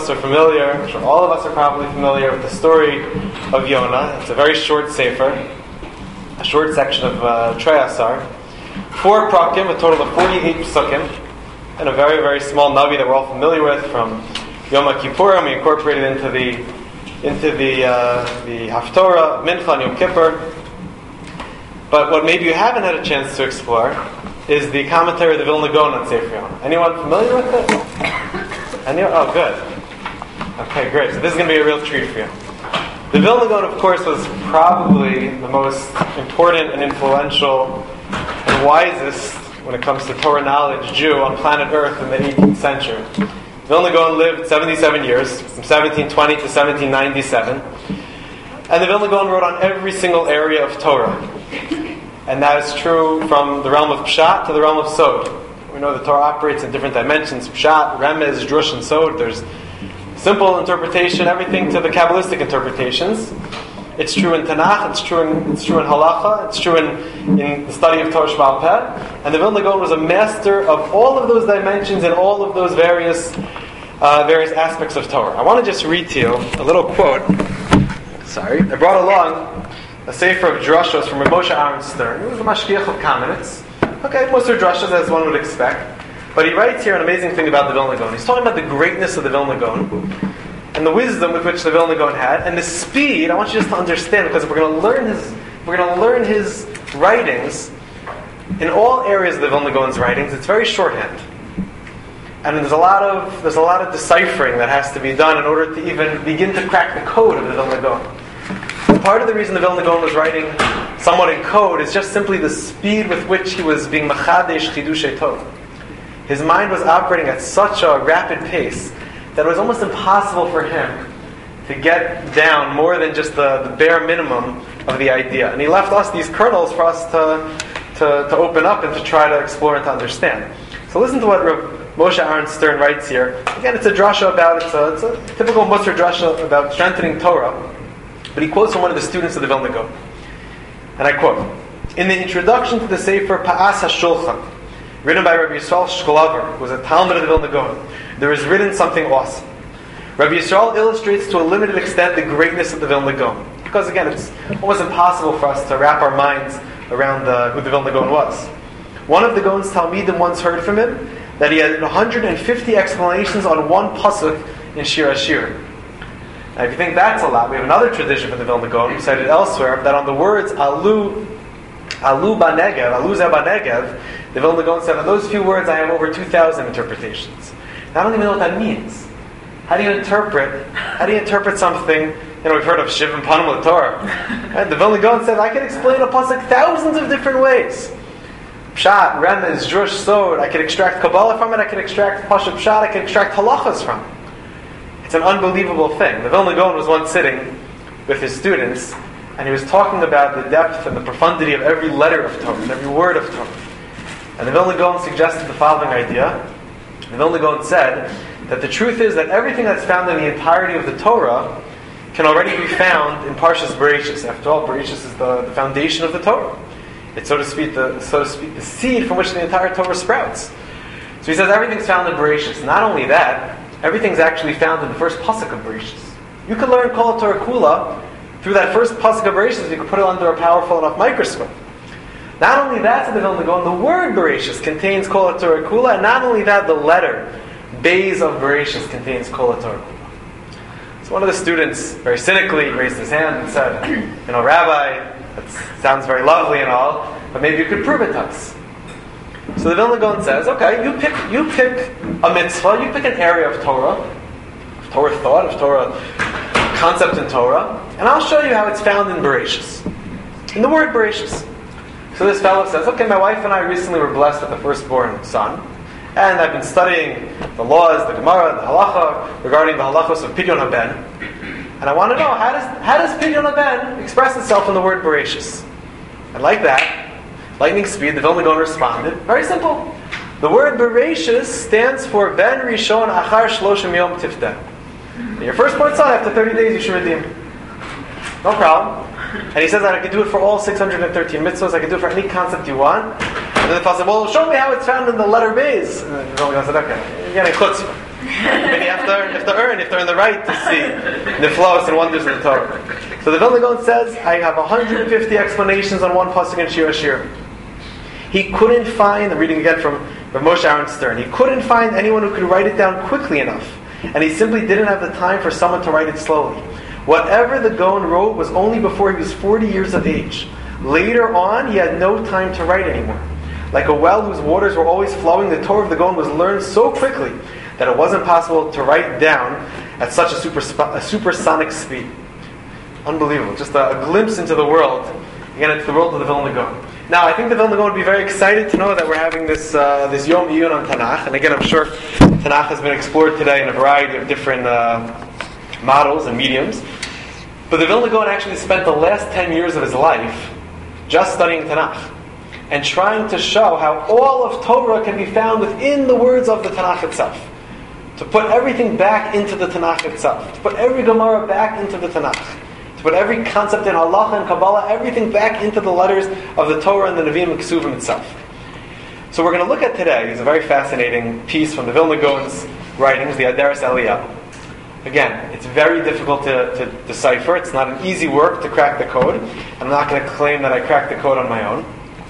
us are familiar, I'm sure all of us are probably familiar with the story of Yonah. It's a very short sefer, a short section of Trei Asar. 4 prakim, a total of 48 psukim, and a very, very small navi that we're all familiar with from Yom Kippurim. We incorporated into the Haftorah, Mincha, and Yom Kippur. But what maybe you haven't had a chance to explore is the commentary of the Vilna Gaon on Sefer Yonah. Anyone familiar with it? Anyone? Oh, good. Okay, great. So this is going to be a real treat for you. The Vilna Gaon, of course, was probably the most important and influential and wisest, when it comes to Torah knowledge, Jew on planet Earth in the 18th century. Vilna Gaon lived 77 years, from 1720 to 1797. And the Vilna Gaon wrote on every single area of Torah. And that is true from the realm of Pshat to the realm of Sod. We know the Torah operates in different dimensions: Pshat, Remez, Drush, and Sod. There's simple interpretation, everything to the Kabbalistic interpretations. It's true in Tanakh, it's true in Halacha, it's true in the study of Torah Sheba'al Peh. And the Vilna Gaon was a master of all of those dimensions and all of those various aspects of Torah. I want to just read to you a little quote. I brought along a sefer of drashos from Rav Moshe Aaron Stern. He was a mashgiach of Kamenetz. Okay, most are drashos as one would expect. But he writes here an amazing thing about the Vilna Gaon. He's talking about the greatness of the Vilna Gaon and the wisdom with which the Vilna Gaon had, and the speed. I want you just to understand, because we're going to learn his writings in all areas of the Vilna Gaon's writings. It's very shorthand, and there's a lot of deciphering that has to be done in order to even begin to crack the code of the Vilna Gaon. Part of the reason the Vilna Gaon was writing somewhat in code is just simply the speed with which he was being machadesh chidushei Torah. His mind was operating at such a rapid pace that it was almost impossible for him to get down more than just the bare minimum of the idea. And he left us these kernels for us to open up and to try to explore and to understand. So listen to what Rav Moshe Aaron Stern writes here. Again, it's a drasha about, it's a typical Musar drasha about strengthening Torah. But he quotes from one of the students of the Vilna Gaon. And I quote, "In the introduction to the Sefer Pa'as HaShulchan, written by Rabbi Yisrael Shkolover, who was a Talmud of the Vilna Gaon, there is written something awesome. Rabbi Yisrael illustrates to a limited extent the greatness of the Vilna Gaon. Because again, it's almost impossible for us to wrap our minds around who the Vilna Gaon was. One of the Gaon's Talmidim once heard from him that he had 150 explanations on one pasuk in Shir HaShirim. Now, if you think that's a lot, we have another tradition from the Vilna Gaon, cited elsewhere, that on the words Alu Zeh Banegev, the Vilna Gaon said, on those few words I have over 2,000 interpretations. Now, I don't even know what that means. How do you interpret something? We've heard of Shivim Panim LaTorah. Right? The Vilna Gaon said, I can explain a pasuk thousands of different ways. Pshat, Remez, Drush, Sod. I can extract Kabbalah from it. I can extract Pashat Pshat. I can extract halachas from it. It's an unbelievable thing. The Vilna Gaon was once sitting with his students, and he was talking about the depth and the profundity of every letter of Torah, and every word of Torah. And the Vilna Gaon suggested the following idea. The Vilna Gaon said that the truth is that everything that's found in the entirety of the Torah can already be found in Parshas Bereishis. After all, Bereishis is the foundation of the Torah. It's, so to speak, the seed from which the entire Torah sprouts. So he says everything's found in Bereishis. Not only that, everything's actually found in the first pasuk of Bereishis. You can learn Kol Torah Kula through that first pasuk of Bereishis. You can put it under a powerful enough microscope. Not only that, said the Vilna Gaon, the word Bereishis contains Kol Torah Kula, and not only that, the letter Beis of Bereishis contains Kol Torah Kula. So one of the students, very cynically, raised his hand and said, Rabbi, that sounds very lovely and all, but maybe you could prove it to us. So the Vilna Gaon says, okay, you pick a mitzvah, you pick an area of Torah thought, of Torah concept in Torah, and I'll show you how it's found in Bereishis, in the word Bereishis. So this fellow says, okay, my wife and I recently were blessed with a firstborn son, and I've been studying the laws, the Gemara, the Halacha, regarding the halachos of Pidyon Haben, and I want to know, how does Pidyon Haben express itself in the word Bereishis? And like that, lightning speed, the Vilna Gaon responded, very simple. The word Bereishis stands for Ben Rishon Achar Shloshim Yom Tifteh. Your firstborn son, after 30 days, you should redeem. No problem. And he says that I can do it for all 613 mitzvahs, I can do it for any concept you want. And then the fellow said, well, show me how it's found in the letter Beis. And the Vilna Gaon said, okay, you're getting chutzpah. Maybe if they're in the right to see niflos and wonders in the Torah. So the Vilna Gaon says, I have 150 explanations on one pasuk in Shir Hashirim. He couldn't find, I'm reading again from Moshe Aaron Stern, he couldn't find anyone who could write it down quickly enough. And he simply didn't have the time for someone to write it slowly. Whatever the Gaon wrote was only before he was 40 years of age. Later on, he had no time to write anymore. Like a well whose waters were always flowing, the Torah of the Gaon was learned so quickly that it wasn't possible to write down at such a supersonic speed. Unbelievable. Just a glimpse into the world. Again, it's the world of the Vilna Gaon. Now, I think the Vilna Gaon would be very excited to know that we're having this Yom Iyun on Tanakh. And again, I'm sure Tanakh has been explored today in a variety of different models and mediums. But the Vilna Gaon actually spent the last 10 years of his life just studying Tanakh and trying to show how all of Torah can be found within the words of the Tanakh itself. To put everything back into the Tanakh itself. To put every Gemara back into the Tanakh. To put every concept in Halacha and Kabbalah, everything back into the letters of the Torah and the Nevi'im and Kesuvim itself. So we're going to look at today is a very fascinating piece from the Vilna Gaon's writings, the Adaras Eliyahu. Again, it's very difficult to decipher. It's not an easy work to crack the code. I'm not going to claim that I cracked the code on my own.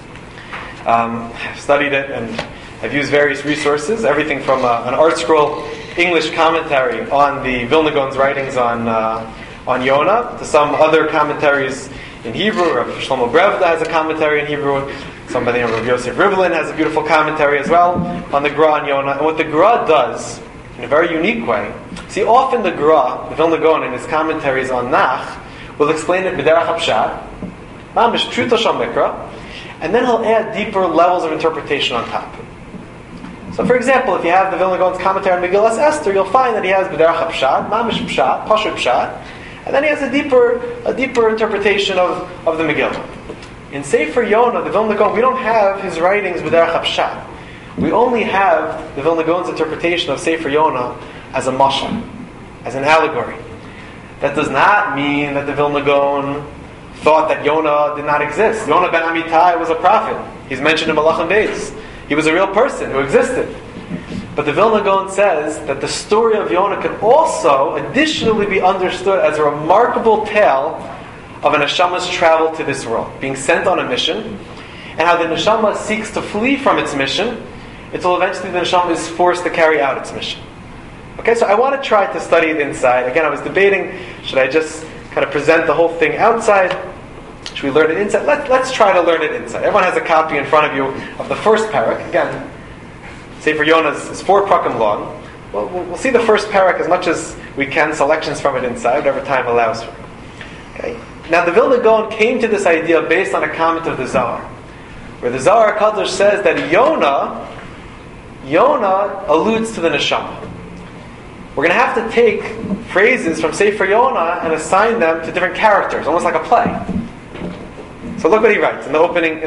I've studied it and I've used various resources, everything from an Art Scroll English commentary on the Vilna Gaon's writings on Yonah to some other commentaries in Hebrew. Rav Shlomo Brevda has a commentary in Hebrew. Somebody named Rav Yosef Rivlin has a beautiful commentary as well on the Gra on Yonah. And what the Gra does, in a very unique way, see, often the Gra, the Vilna Gaon, in his commentaries on Nach, will explain it b'derech hapshat, mamish pshuto shel mikra, and then he'll add deeper levels of interpretation on top. So, for example, if you have the Vilna Gaon's commentary on Megillas Esther, you'll find that he has b'derech hapshat, mamish pshat, pashut pshat, and then he has a deeper interpretation of the Megillah. In Sefer Yonah, the Vilna Gaon, we don't have his writings b'derech hapshat. We only have the Vilna Gaon's interpretation of Sefer Yonah as a mashal, as an allegory. That does not mean that the Vilna Gaon thought that Yonah did not exist. Yonah ben Amittai was a prophet. He's mentioned in Malachim Beis. He was a real person who existed. But the Vilna Gaon says that the story of Yonah can also additionally be understood as a remarkable tale of an neshama's travel to this world, being sent on a mission, and how the neshama seeks to flee from its mission until eventually the neshama is forced to carry out its mission. Okay, so I want to try to study it inside. Again, I was debating, should I just kind of present the whole thing outside? Should we learn it inside? Let's try to learn it inside. Everyone has a copy in front of you of the first parak. Again, Sefer Yonah is 4 prakim long. Well, we'll see the first parak as much as we can, selections from it inside, whatever time allows for. Okay. Now, the Vilna Gaon came to this idea based on a comment of the Zohar, where the Zohar HaKadosh says that Yonah alludes to the neshama. We're going to have to take phrases from Sefer Yonah and assign them to different characters, almost like a play. So look what he writes in the opening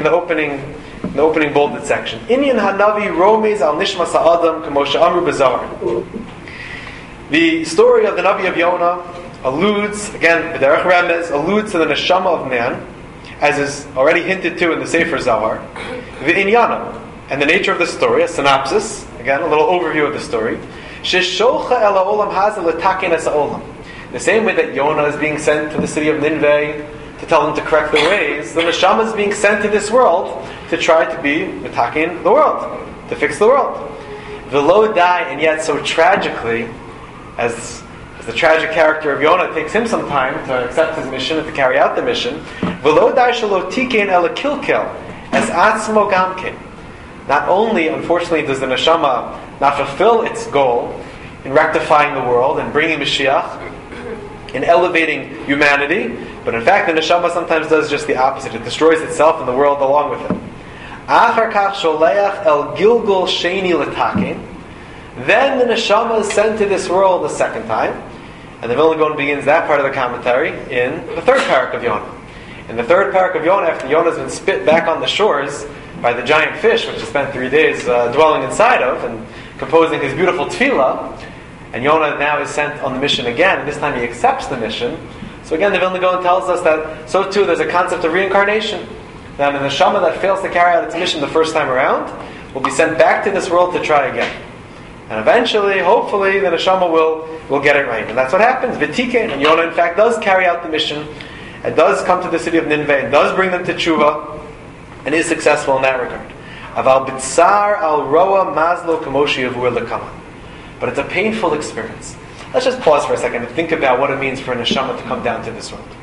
bolded section. Inyan Hanavi Romez al Nishmas Ha'adam K'moshe Amru B'Zohar. The story of the Navi of Yonah alludes, again, B'derech Remez, alludes to the neshama of man, as is already hinted to in the Sefer Zohar. V'inyana, and the nature of the story, a synopsis, again, a little overview of the story. Sheshocha el ha'olam hazeh letaken es ha'olam. The same way that Yonah is being sent to the city of Nineveh to tell them to correct their ways, the neshama is being sent to this world to try to be metakin the world, to fix the world. V'lo dai, and yet so tragically, as the tragic character of Yonah takes him some time to accept his mission and to carry out the mission. V'lo dai shelo tiken ela kilkel as atzmo gamken. Not only, unfortunately, does the neshama not fulfill its goal in rectifying the world and bringing Mashiach, in elevating humanity, but in fact the neshama sometimes does just the opposite. It destroys itself and the world along with it. Achar kach sholeach el gilgul sheni letaken. Then the neshama is sent to this world a second time, and the Vilna Gaon begins that part of the commentary in the third parak of Yonah. In the third parak of Yonah, after Yonah has been spit back on the shores by the giant fish, which he spent 3 days dwelling inside of and composing his beautiful tefillah, and Yonah now is sent on the mission again, and this time he accepts the mission. So again, the Vilna Gaon tells us that so too there's a concept of reincarnation. That a neshama that fails to carry out its mission the first time around will be sent back to this world to try again. And eventually, hopefully, the neshama will get it right. And that's what happens. V'tikein, and Yonah in fact does carry out the mission, and does come to the city of Nineveh, and does bring them to tshuva, and is successful in that regard. Aval bitsar al roa mazlo kamoshi avur lekama. But it's a painful experience. Let's just pause for a second and think about what it means for a neshama to come down to this world.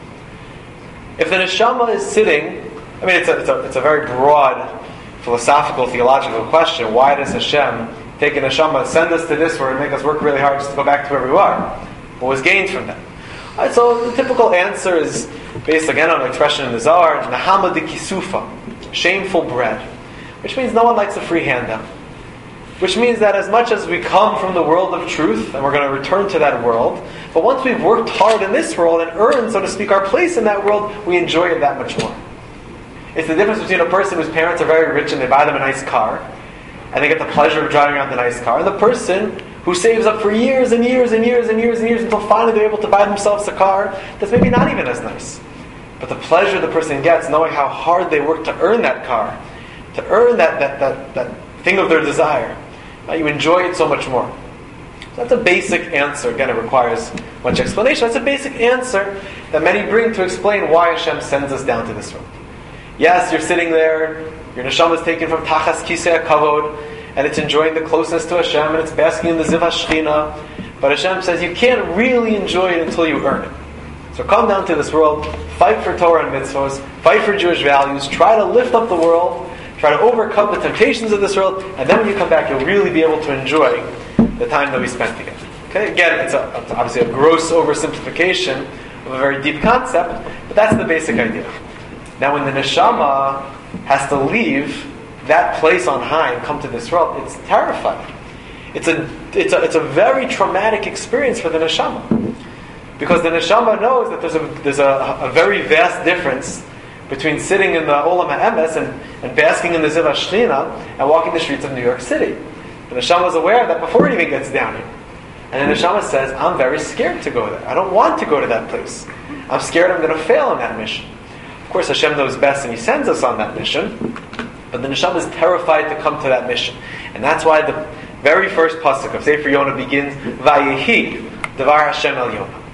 If the neshama is sitting, I mean, it's a very broad philosophical, theological question. Why does Hashem take a neshama, send us to this world, and make us work really hard just to go back to where we were? What was gained from that? Alright, so the typical answer is based again on an expression in the Zohar, Nahama de kisufa, shameful bread, which means no one likes a free handout. Which means that as much as we come from the world of truth, and we're going to return to that world, but once we've worked hard in this world and earned, so to speak, our place in that world, we enjoy it that much more. It's the difference between a person whose parents are very rich and they buy them a nice car, and they get the pleasure of driving around the nice car, and the person who saves up for years and years and years and years and years until finally they're able to buy themselves a car that's maybe not even as nice. But the pleasure the person gets knowing how hard they worked to earn that car, to earn that thing of their desire, you enjoy it so much more. So that's a basic answer. Again, it requires much explanation. That's a basic answer that many bring to explain why Hashem sends us down to this world. Yes, you're sitting there, your neshama is taken from Tachas Kisei HaKavod, and it's enjoying the closeness to Hashem, and it's basking in the Ziv HaShechina. But Hashem says you can't really enjoy it until you earn it. So come down to this world, fight for Torah and mitzvos, fight for Jewish values, try to lift up the world, try to overcome the temptations of this world, and then when you come back, you'll really be able to enjoy the time that we spent together. Okay? Again, it's obviously a gross oversimplification of a very deep concept, but that's the basic idea. Now, when the neshama has to leave that place on high and come to this world, it's terrifying. It's a very traumatic experience for the neshama, because the neshama knows that there's a very vast difference between sitting in the Olam HaEmes and basking in the Ziv HaShechina and walking the streets of New York City. The neshama is aware of that before it even gets down here. And the neshama says, I'm very scared to go there. I don't want to go to that place. I'm scared I'm going to fail in that mission. Of course, Hashem knows best and He sends us on that mission. But the neshama is terrified to come to that mission. And that's why the very first pasuk of Sefer Yonah begins, Vayehi, Devar Hashem El Yonah.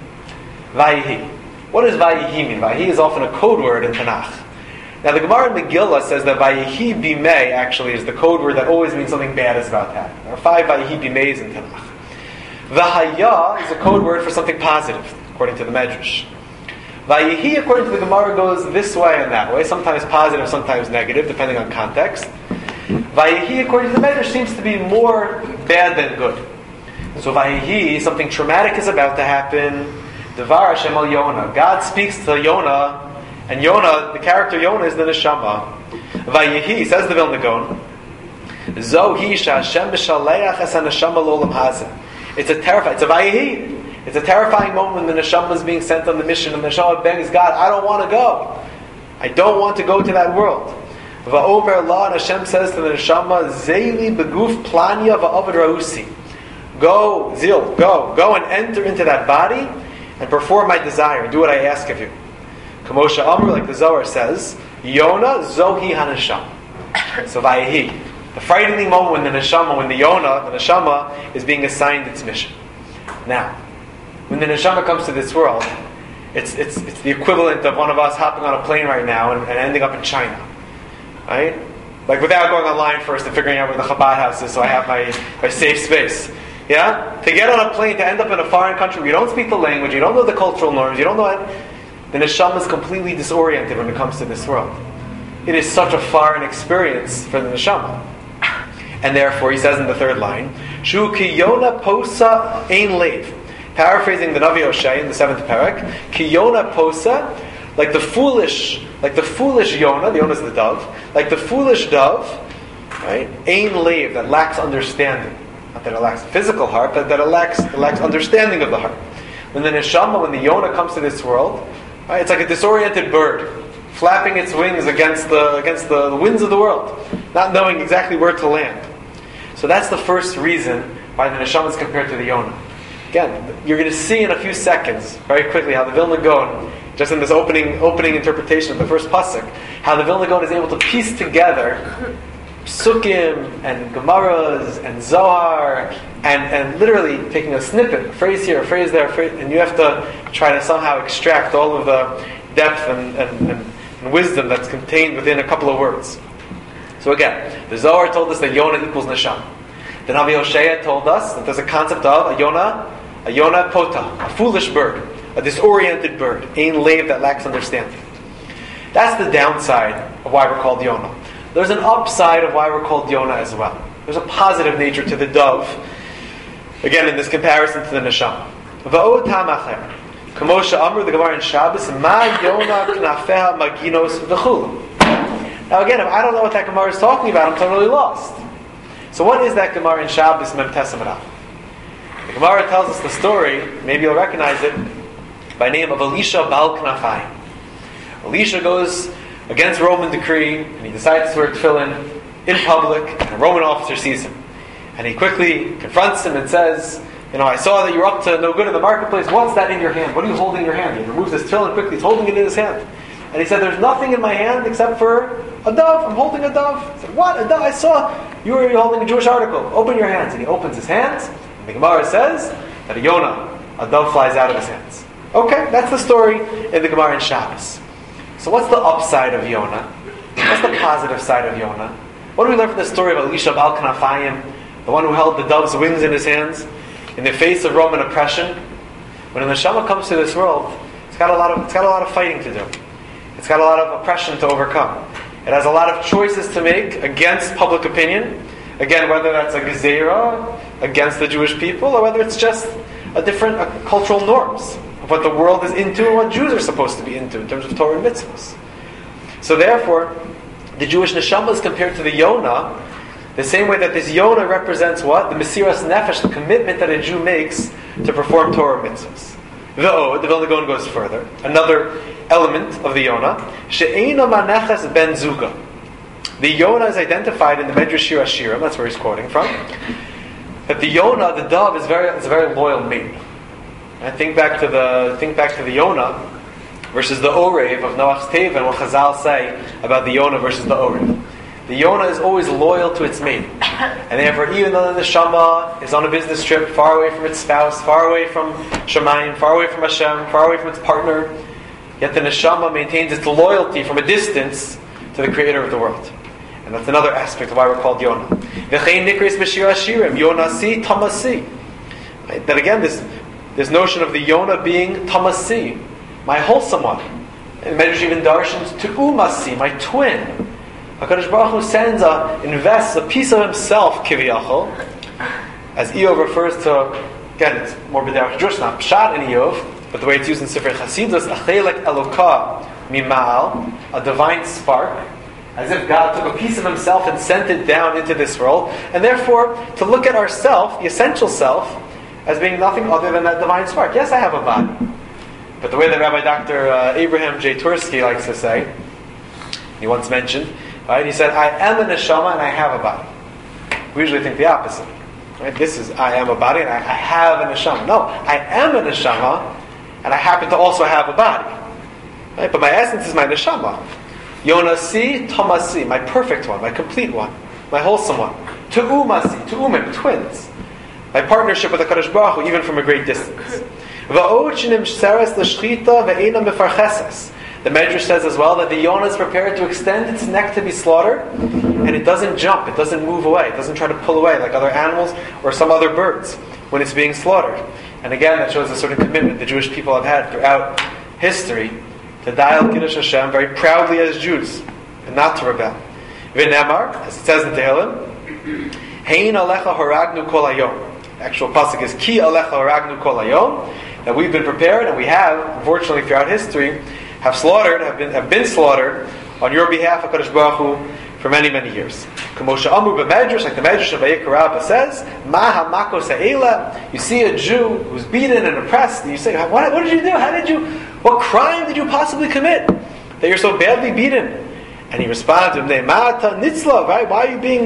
Vayehi. What does Vayehi mean? Vayehi is often a code word in Tanakh. Now the Gemara in Megillah says that Vayehi Bimei actually is the code word that always means something bad is about to happen. There are 5 Vayehi Bimeis in Tanakh. Vahaya is a code word for something positive, according to the Medrash. Vayehi, according to the Gemara, goes this way and that way, sometimes positive, sometimes negative, depending on context. Vayehi, according to the Medrash, seems to be more bad than good. So Vayehi, something traumatic is about to happen. Devar Hashem El Yonah. God speaks to Yonah, and Yonah, the character Yonah, is the neshama. Vayehi, says the Vilna Gaon, Zohi Hashem b'shaleach es haneshama l'olam hazeh. It's a Vayehi. It's a terrifying moment when the neshama is being sent on the mission, and the neshama begs God, I don't want to go. I don't want to go to that world. Va'omer la, and Hashem says to the neshama, Zeli beguf planya va'avad rausi. Go, Zil, go and enter into that body and perform my desire, and do what I ask of you. Kamosha Amr, like the Zohar says, Yonah Zohi Hanasham. So Vayehi. The frightening moment when the neshama is being assigned its mission. Now, when the neshama comes to this world, it's the equivalent of one of us hopping on a plane right now and ending up in China. Right? Like without going online first and figuring out where the Chabad house is so I have my safe space. Yeah? To get on a plane, to end up in a foreign country where you don't speak the language, you don't know the cultural norms, you don't know it, the neshama is completely disoriented when it comes to this world. It is such a foreign experience for the neshama. And therefore, he says in the third line, Shu ki Yonah posa ein leiv. Paraphrasing the Navi Oshay in the 7th parak, ki Yonah posa, like the foolish Yonah, the Yonah is the dove, like the foolish dove, right? Ein leiv, that lacks understanding. Not that it lacks physical heart, but that it lacks understanding of the heart. When the neshama, when the Yonah comes to this world, right, it's like a disoriented bird, flapping its wings against the winds of the world, not knowing exactly where to land. So that's the first reason why the neshama is compared to the Yonah. Again, you're going to see in a few seconds, very quickly, how the Vilna Gaon, just in this opening interpretation of the first pasuk, how the Vilna Gaon is able to piece together Psukim and Gemaras and Zohar and literally taking a snippet, a phrase here, a phrase there, and you have to try to somehow extract all of the depth and wisdom that's contained within a couple of words. So again, the Zohar told us that Yonah equals Neshama. The Navi Hosea told us that there's a concept of a Yonah pota, a foolish bird, a disoriented bird, ein leiv, that lacks understanding. That's the downside of why we're called Yonah. There's an upside of why we're called Yonah as well. There's a positive nature to the dove, again in this comparison to the Neshama. Va'od ha'macher, Kamosha Amr, the Gemara in Shabbos, Ma Yonah knafeha maginos v'chulu. Now again, if I don't know what that Gemara is talking about, I'm totally lost. So what is that Gemara in Shabbos Mem Tesem Rav? The Gemara tells us the story, maybe you'll recognize it, by name of Elisha Bal Knafayim. Elisha goes against Roman decree, and he decides to wear tefillin in public, and a Roman officer sees him. And he quickly confronts him and says, I saw that you're up to no good in the marketplace. What's that in your hand? What are you holding in your hand? He removes his tefillin quickly, he's holding it in his hand. And he said, there's nothing in my hand except for a dove. I'm holding a dove. He said, what? A dove? I saw you were holding a Jewish article. Open your hands. And he opens his hands. And the Gemara says that a dove flies out of his hands. Okay, that's the story in the Gemara in Shabbos. So what's the upside of Yonah? What's the positive side of Yonah? What do we learn from the story of Elisha Bal Knafayim, the one who held the dove's wings in his hands, in the face of Roman oppression? When the Neshama comes to this world, it's got a lot of fighting to do. It's got a lot of oppression to overcome. It has a lot of choices to make against public opinion. Again, whether that's a gezerah against the Jewish people, or whether it's just a different cultural norms of what the world is into and what Jews are supposed to be into in terms of Torah and mitzvahs. So therefore, the Jewish neshama is compared to the Yonah, the same way that this Yonah represents what? The Mesiras Nefesh, the commitment that a Jew makes to perform Torah mitzvahs. The Vilna Gaon goes further. Another element of the Yonah, she'eina maneches ben zuga. The Yonah is identified in the Medrash Shir Hashirim, that's where he's quoting from, that the Yonah, the dove, is a very loyal mate. And think back to the Yonah versus the Orev of Noach's Teva, and what Chazal say about the Yonah versus the Orev. The Yonah is always loyal to its mate. And therefore, even though the Neshama is on a business trip, far away from its spouse, far away from Shemayim, far away from Hashem, far away from its partner, yet the Neshama maintains its loyalty from a distance to the Creator of the world. And that's another aspect of why we're called Yonah. V'chein nikris b'shir hashirim, Yonasi tamasi. That again, this notion of the Yonah being tamasi, my wholesome one. And Medrash even darshans to umasi, my twin. HaKadosh Baruch Hu invests a piece of himself, kiviyachol, as Eov refers to, again, it's more b'derech Jewish, not pshat in Eov, but the way it's used in Sefer Chasidus, achelek elokah mimal, a divine spark, as if God took a piece of himself and sent it down into this world, and therefore, to look at ourself, the essential self, as being nothing other than that divine spark. Yes, I have a body, but the way that Rabbi Dr. Abraham J. Tursky likes to say, he once mentioned, right? He said, I am a neshama and I have a body. We usually think the opposite. Right? This is, I am a body and I have a neshama. No, I am a neshama and I happen to also have a body. Right? But my essence is my neshama. Yonasi, Tomasi, my perfect one, my complete one, my wholesome one. Tu'umasi, Tu'umim, twins. My partnership with the HaKadosh Baruch Hu, even from a great distance. The Medrash says as well that the Yonah is prepared to extend its neck to be slaughtered, and it doesn't jump, it doesn't move away, it doesn't try to pull away like other animals or some other birds when it's being slaughtered. And again, that shows a certain commitment the Jewish people have had throughout history to die al Kiddush Hashem very proudly as Jews, and not to rebel. V'nemar, as it says in Tehillim, Hein alecha haragnu kol hayom. The actual pasuk is Ki alecha haragnu kol hayom, that we've been prepared, and we have, unfortunately throughout history, have been slaughtered on your behalf, HaKadosh Baruch Hu, for many, many years. Kamosha Amru b'Medrash, like the Medrash of Vayikra Rabbah says, Ma hamakos ha'ela. You see a Jew who's beaten and oppressed, and you say, what did you do? What crime did you possibly commit that you're so badly beaten? And he responds to him, Ma'ata nitzlav, right? Why are you being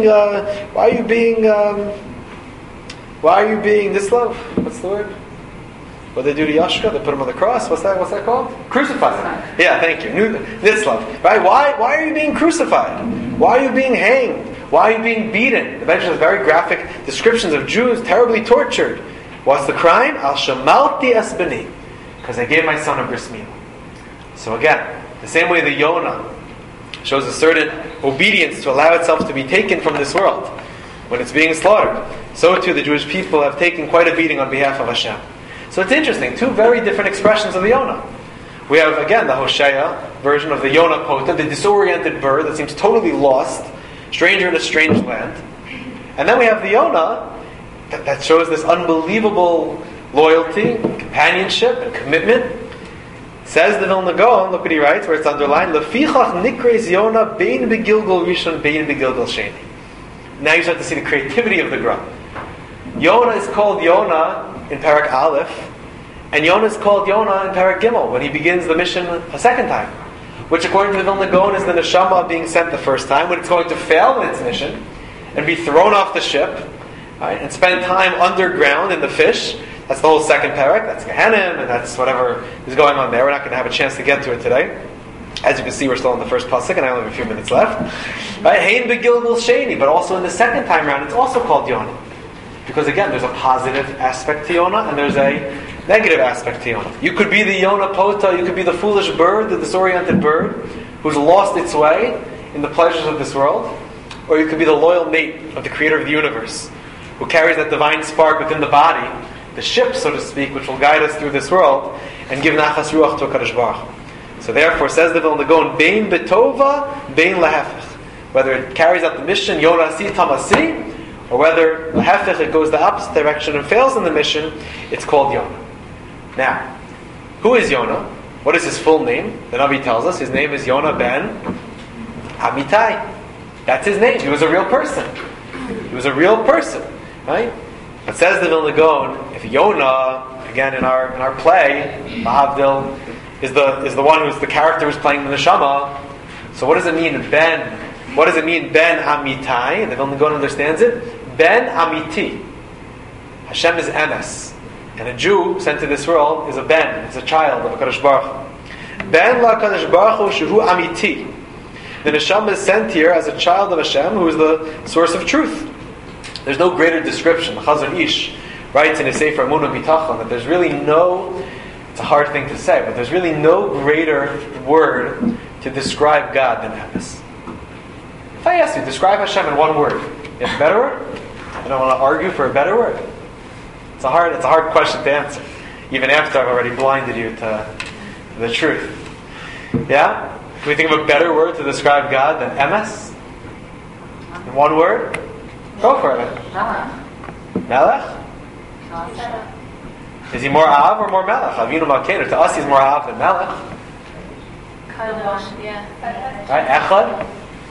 nitzlav? What's the word? What they do to Yashka? They put him on the cross. What's that called? Crucified. Yeah, thank you. Nitzlav. Right? Why are you being crucified? Why are you being hanged? Why are you being beaten? The Medrash has very graphic descriptions of Jews terribly tortured. What's the crime? Al shamalti es b'ni, because I gave my son a bris milah. So again, the same way the Yonah shows a certain obedience to allow itself to be taken from this world when it's being slaughtered, so too the Jewish people have taken quite a beating on behalf of Hashem. So it's interesting, two very different expressions of the Yonah. We have, again, the Hosea version of the Yonah Pota, the disoriented bird that seems totally lost, stranger in a strange land. And then we have the Yonah that shows this unbelievable loyalty, companionship, and commitment. Says the Vilna Gaon, look what he writes, where it's underlined, Lefichach nikreis Yonah bein begilgal rishon bein begilgal sheni. Now you start to see the creativity of the Gra. Yonah is called Yonah in Parak Aleph, and Yonah is called Yonah in Parak Gimel, when he begins the mission a second time. Which, according to the Vilna Gaon, is the neshama being sent the first time, when it's going to fail in its mission, and be thrown off the ship, right, and spend time underground in the fish. That's the whole second parak. That's Gehenim, and that's whatever is going on there. We're not going to have a chance to get to it today. As you can see, we're still in the first pasuk, and I only have a few minutes left. Right? Hein begilgal sheni, but also in the second time around, it's also called Yonah. Because again, there's a positive aspect to Yonah, and there's a negative aspect to Yonah. You could be the Yonah Pota, you could be the foolish bird, the disoriented bird, who's lost its way in the pleasures of this world, or you could be the loyal mate of the Creator of the universe, who carries that divine spark within the body, the ship, so to speak, which will guide us through this world and give nachas ruach to HaKadosh Baruch Hu. So therefore, says the Vilna Gaon, bein betova, bein lahefech. Whether it carries out the mission, Yonah si tamasi, or whether lahefech, it goes the opposite direction and fails in the mission, it's called Yonah. Now, who is Yonah? What is his full name? The Navi tells us his name is Yonah ben Amittai. That's his name. He was a real person. He was a real person, right? But says the Vilna Gaon, if Yonah, again in our play, Mahavdil is the one who's the character who's playing the neshama. So what does it mean Ben? What does it mean Ben Amitai? And the Vilna Gaon understands it. Ben Amiti. Hashem is Emes, and a Jew sent to this world is a Ben, is a child of HaKadosh Baruch Hu. Ben la HaKadosh Baruch Hu Shehu Amiti. The neshama is sent here as a child of Hashem, who is the source of truth. There's no greater description. The Chazon Ish writes in his Sefer Emunah Bitachon that there's really no, it's a hard thing to say, but there's really no greater word to describe God than Emes. If I ask you, describe Hashem in one word, you have a better word? I don't want to argue for a better word. It's a hard question to answer, even after I've already blinded you to the truth. Yeah? Can we think of a better word to describe God than Emes? In one word? Go for it. Melech? Is he more Av or more Melech? Avinu Malkeinu. To us he's more Av than Melech. Right? Echad?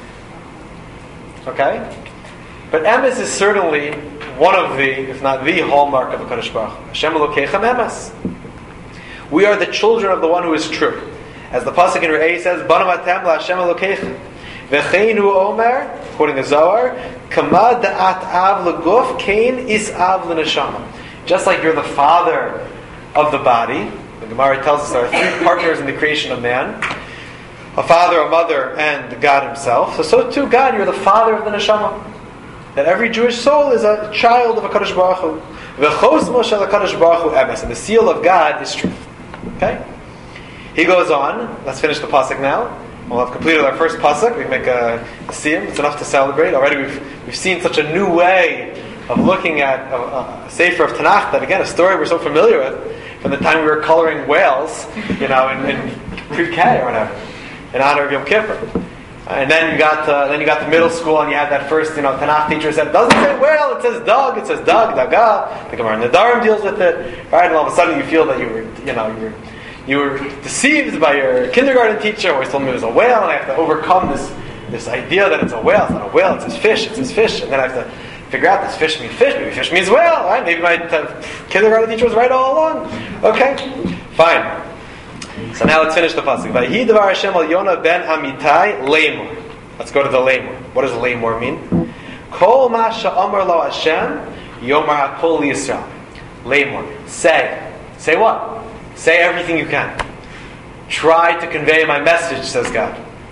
Okay? But Emes is certainly one of the, if not the hallmark of the HaKadosh Baruch Hu. Hashem Elokeichem Emes. We are the children of the one who is true. As the pasuk in Re'eh says, Banam atem la Hashem Elokeichem. V'cheinu Omer, quoting the Zohar, Kama da'at av l'guf, kain is av l'neshama. Just like you're the father of the body, the Gemara tells us there are three partners in the creation of man, a father, a mother, and God himself. So too, God, you're the father of the neshama. That every Jewish soul is a child of HaKadosh Baruch Hu. V'chosmo shel HaKadosh Baruch Hu emes. And the seal of God is truth. Okay? He goes on. Let's finish the pasuk now. We'll have completed our first pasuk. We make a siyum. It's enough to celebrate. Already we've seen such a new way of looking at a Sefer of Tanakh that, again, a story we're so familiar with from the time we were coloring whales, in pre-K or whatever, in honor of Yom Kippur. And then you got the middle school, and you had that first Tanakh teacher who said, it doesn't say whale, it says dog, it says dog, daga. The Gemara Nedarim deals with it, right? And all of a sudden you feel that you were deceived by your kindergarten teacher, who always told me it was a whale, and I have to overcome this idea that it's a whale. It's not a whale, it says fish, and then I have to figure out, does fish mean fish? Maybe fish means whale, right? Maybe my kindergarten teacher was right all along. Okay, fine. So now let's finish the pasuk. Vayhi devar Hashem al Yonah ben Amittai leimor. Let's go to the leimor. What does leimor mean? Kol ma she'amar lo Hashem yomar hakol Yisrael. Leimor. Say what? Say everything you can. Try to convey my message, says God.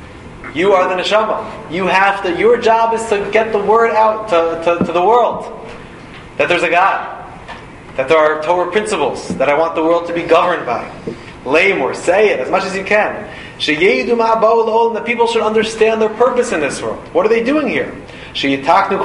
You are the neshama. You have to. Your job is to get the word out to the world that there's a God, that there are Torah principles that I want the world to be governed by. Lay more, say it as much as you can. That people should understand their purpose in this world. What are they doing here? So each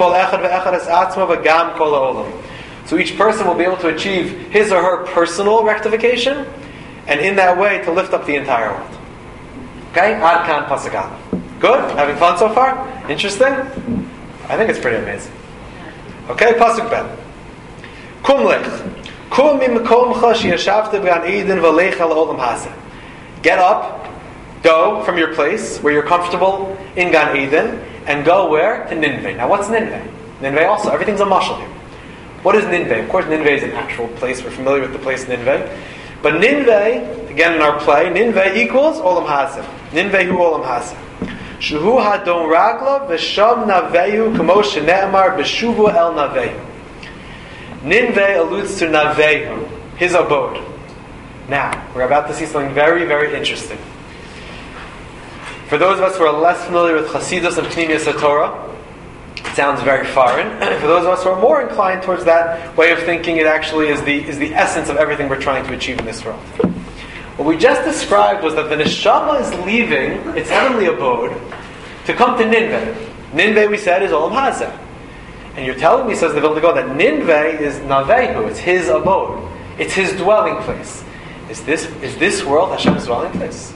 person will be able to achieve his or her personal rectification, and in that way to lift up the entire world. Okay? Ad kan pasuk aleph. Good? Having fun so far? Interesting? I think it's pretty amazing. Okay, pasuk ben. Kum lech. Kum mimkomcha sheyashavte b'gan Eden v'lecha la'olam hazeh. Get up, go from your place where you're comfortable in Gan Eden, and go where? To Nineveh. Now what's Nineveh? Nineveh also, everything's a mashal here. What is Nineveh? Of course Nineveh is an actual place. We're familiar with the place Nineveh. But Nineveh, again in our play, Nineveh equals Olam Hazeh. Nineveh hu Olam Hazeh. Shuhu hadon ragla v'sham navehu kamo shene'amar b'shuvu el navehu. Nineveh alludes to Navehu, his abode. Now, we're about to see something very, very interesting. For those of us who are less familiar with Chasidus and Pnimius HaTorah, it sounds very foreign. For those of us who are more inclined towards that way of thinking, it actually is the essence of everything we're trying to achieve in this world. What we just described was that the neshama is leaving its heavenly abode to come to Nineveh. Nineveh, we said, is Olam Hazeh. And you're telling me, says the Vilna Gaon, that Nineveh is Navehu, it's his abode. It's his dwelling place. Is this world Hashem's dwelling place?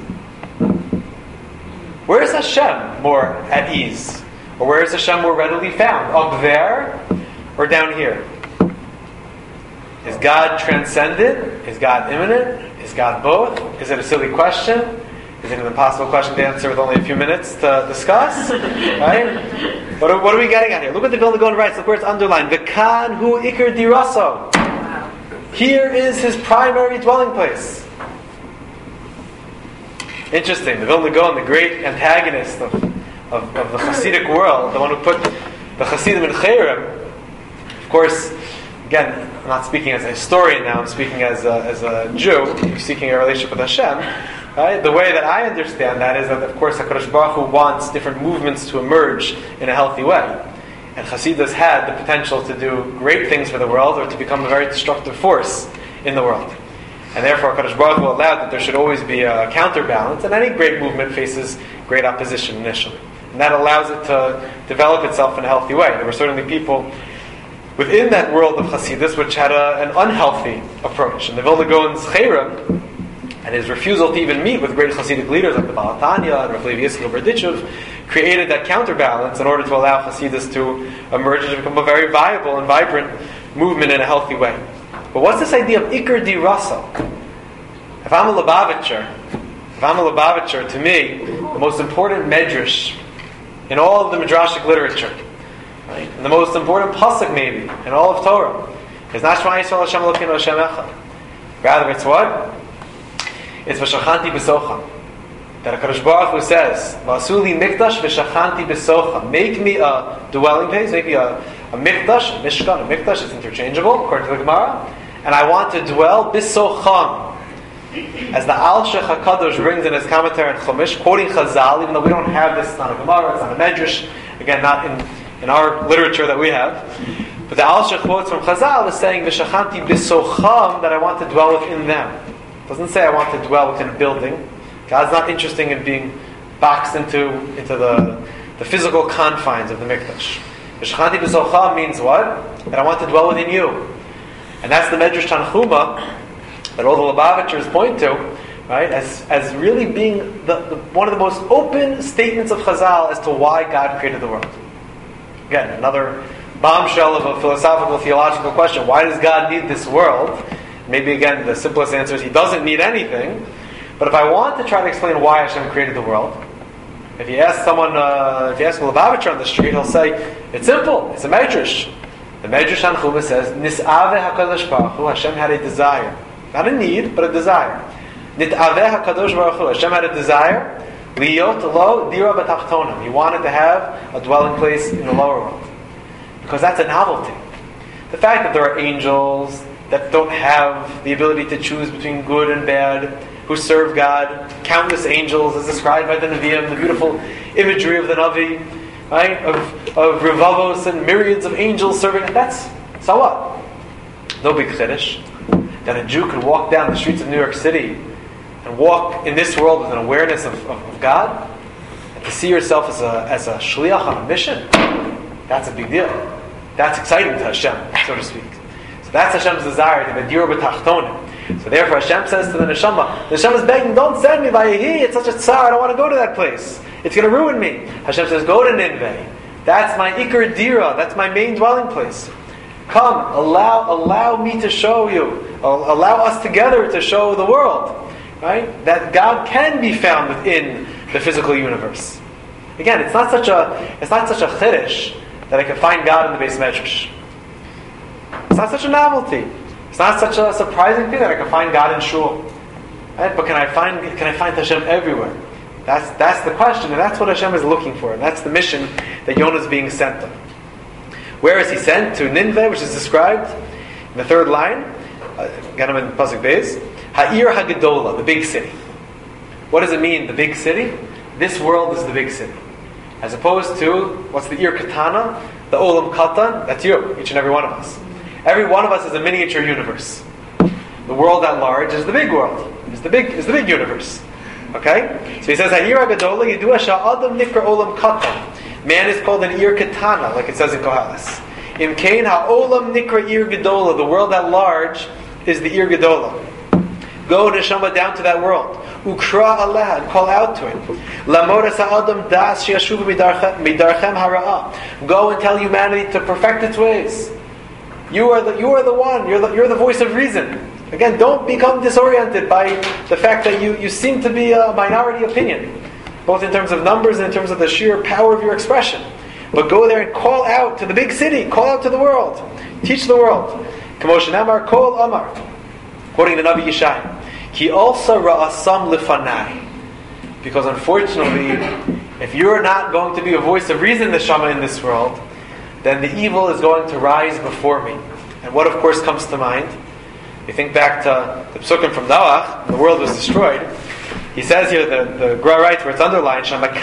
Where is Hashem more at ease? Or where is Hashem more readily found? Up there or down here? Is God transcendent? Is God immanent? Is God both? Is it a silly question? Is it an impossible question to answer with only a few minutes to discuss? Right? What are we getting at here? Look what the Vilna Gaon writes. Look where it's underlined. V'kan hu ikar diraso. Here is his primary dwelling place. Interesting. The Vilna Gaon, the great antagonist of the Hasidic world, the one who put the Hasidim in Cherem. Of course, again, I'm not speaking as a historian now. I'm speaking as a Jew seeking a relationship with Hashem. Right? The way that I understand that is that, of course, HaKadosh Baruch Hu wants different movements to emerge in a healthy way. And Hasidus had the potential to do great things for the world or to become a very destructive force in the world. And therefore, HaKadosh Baruch Hu allowed that there should always be a counterbalance, and any great movement faces great opposition initially. And that allows it to develop itself in a healthy way. There were certainly people within that world of Hasidus which had an unhealthy approach. And the Vilna Gaon's Cherem, and his refusal to even meet with great Hasidic leaders like the Baal Tanya and Rav Levi Yisrael Berdichev, created that counterbalance in order to allow Hasidus to emerge and to become a very viable and vibrant movement in a healthy way. But what's this idea of Iker di Rasa? If I'm a Lubavitcher, to me, the most important medrash in all of the midrashic literature, right, and the most important pasuk maybe in all of Torah, is not Shema Yisrael Hashem Elokeinu Hashem Echad. Rather, it's what? It's V'shachanti B'socha. That HaKadosh Baruch Hu says, V'asuli mikdash v'shachanti b'socha. Make me a dwelling place, make me a mikdash, a mishkan, a mikdash, it's interchangeable, according to the Gemara. And I want to dwell b'socham. As the Al-Shech HaKadosh brings in his commentary on Chumash, quoting Chazal, even though we don't have this, it's not a Gemara, it's not a Medrash, again, not in our literature that we have. But the Al-Shech quotes from Chazal is saying, V'shachanti b'socham, that I want to dwell within them. It doesn't say I want to dwell within a building. God's not interested in being boxed into the physical confines of the Mikdash. V'shachanti b'socha means what? That I want to dwell within you. And that's the Medrash Tanchuma that all the Lubavitchers point to, right? As really being one of the most open statements of Chazal as to why God created the world. Again, another bombshell of a philosophical, theological question. Why does God need this world? Maybe again, the simplest answer is He doesn't need anything. But if I want to try to explain why Hashem created the world, if you ask someone, if you ask a Lubavitcher on the street, he'll say, it's simple, it's a Medrash. The Medrash Tanchuma says, Nis'ave HaKadosh Baruch Hu, Hashem had a desire. Not a need, but a desire. Nit'ave HaKadosh Baruch Hu, Hashem had a desire, Liyot lo dira b'tachtonim. He wanted to have a dwelling place in the lower world. Because that's a novelty. The fact that there are angels, that don't have the ability to choose between good and bad, who serve God, countless angels, as described by the Nevi'im, the beautiful imagery of the Navi, right? Of Revavos and myriads of angels serving. And that's, so what? No big chiddush. That a Jew can walk down the streets of New York City and walk in this world with an awareness of God, and to see yourself as a shliach on a mission, that's a big deal. That's exciting to Hashem, so to speak. So that's Hashem's desire, to be dir b'tachtonim. So therefore Hashem says to the neshama is begging, don't send me, Vayehi, it's such a tsar, I don't want to go to that place. It's going to ruin me. Hashem says, go to Nineveh. That's my ikar dira, that's my main dwelling place. Come, allow me to show you, allow us together to show the world, right? That God can be found within the physical universe. Again, it's not such a chiddush that I can find God in the Beis Medrash. It's not such a novelty. It's not such a surprising thing that I can find God in shul. Right? But can I find Hashem everywhere? That's the question, and that's what Hashem is looking for, and that's the mission that Yonah is being sent on. Where is he sent? To Nineveh, which is described in the third line. Again, I'm in Pasuk Beis. Ha'ir ha'gedola, the big city. What does it mean, the big city? This world is the big city. As opposed to, what's the Ir Katana? The Olam Katan, that's you, each and every one of us. Every one of us is a miniature universe. The world at large is the big world. Is the big universe. Okay? So he says, Ha'ir ha'gedola yidua sha'adam nikra Olam Katan. Man is called an Ir Katana, like it says in Koheles. Im Kain ha'olam nikra Ir Gedola. The world at large is the Ir Gedola. Go, neshama, down to that world. Ukra aleha, and call out to it. Lamodas ha'adam das she'yashuva midarchem hara'ah. Go and tell humanity to perfect its ways. You are the one. You're the voice of reason. Again, don't become disoriented by the fact that you seem to be a minority opinion, both in terms of numbers and in terms of the sheer power of your expression. But go there and call out to the big city. Call out to the world. Teach the world. K'moshen Amar Kol Amar, quoting the Navi Yishai. He also ra'asam lifanai. Because unfortunately, if you're not going to be a voice of reason, neshama, in this world, then the evil is going to rise before me. And what, of course, comes to mind? You think back to the Psukim from Noach, the world was destroyed. He says here, the Gra writes where it's underlined,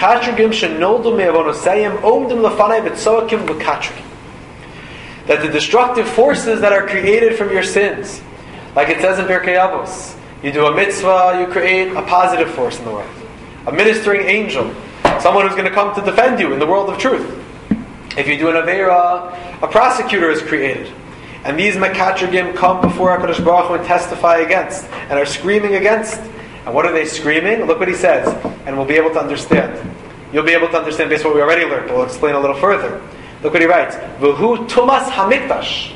that the destructive forces that are created from your sins, like it says in Pirkei Avos, you do a mitzvah, you create a positive force in the world. A ministering angel, someone who's going to come to defend you in the world of truth. If you do an Aveira, a prosecutor is created. And these Mekatrigim come before HaKadosh Baruch Hu and testify against, and are screaming against. And what are they screaming? Look what he says, and we'll be able to understand. You'll be able to understand based on what we already learned, but we'll explain a little further. Look what he writes. V'hu tumas hamikdash.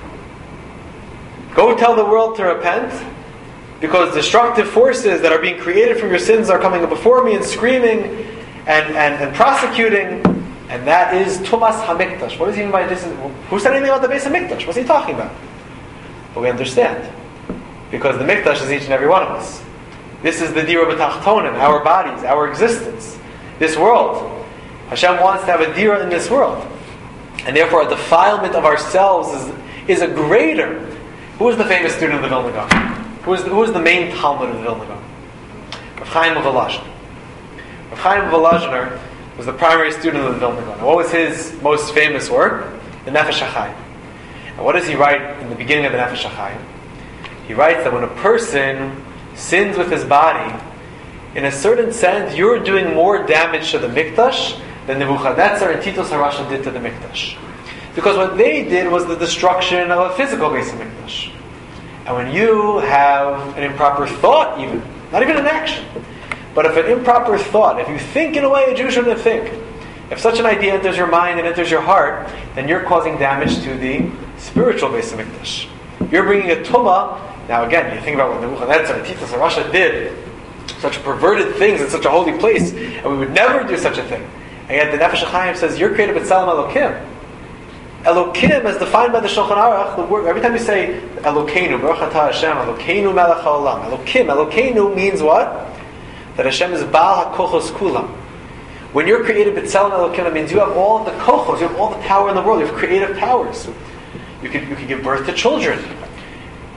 Go tell the world to repent, because destructive forces that are being created from your sins are coming before me and screaming and prosecuting. And that is Tumas HaMikdash. What does he mean by this? Who said anything about the base of Mikdash? What's he talking about? But we understand. Because the Mikdash is each and every one of us. This is the Dira B'Tachtonim, our bodies, our existence. This world. Hashem wants to have a Dira in this world. And therefore a defilement of ourselves is a greater. Who is the famous student of the Vilna Gaon? Who is the main Talmud of the Vilna Gaon? Rav Chaim of Volozhin. Rav Chaim of Volozhin was the primary student of the Vilna Gaon. What was his most famous work? The Nefesh HaChaim. And what does he write in the beginning of the Nefesh HaChaim? He writes that when a person sins with his body, in a certain sense, you're doing more damage to the Mikdash than Nebuchadnezzar and Titus HaRasha did to the Mikdash. Because what they did was the destruction of a physical base of Mikdash. And when you have an improper thought even, not even an action, but if an improper thought, if you think in a way a Jew shouldn't think, if such an idea enters your mind and enters your heart, then you're causing damage to the spiritual base of Mikdash. You're bringing a tumah. Now again, you think about what Nebuchadnezzar and Titus HaRasha did, such perverted things in such a holy place, and we would never do such a thing. And yet the Nefesh HaChaim says, you're created b'tzelem Elokim. Elokim, as defined by the Shulchan Aruch, the word, every time you say Elokeinu, Baruch Atah Hashem, Elokeinu melech haolam, Elokeinu means what? That Hashem is Baal HaKochos Kulam. When you're created b'tzelem Elokim, it means you have all of the kochos, you have all the power in the world, you have creative powers. You can give birth to children.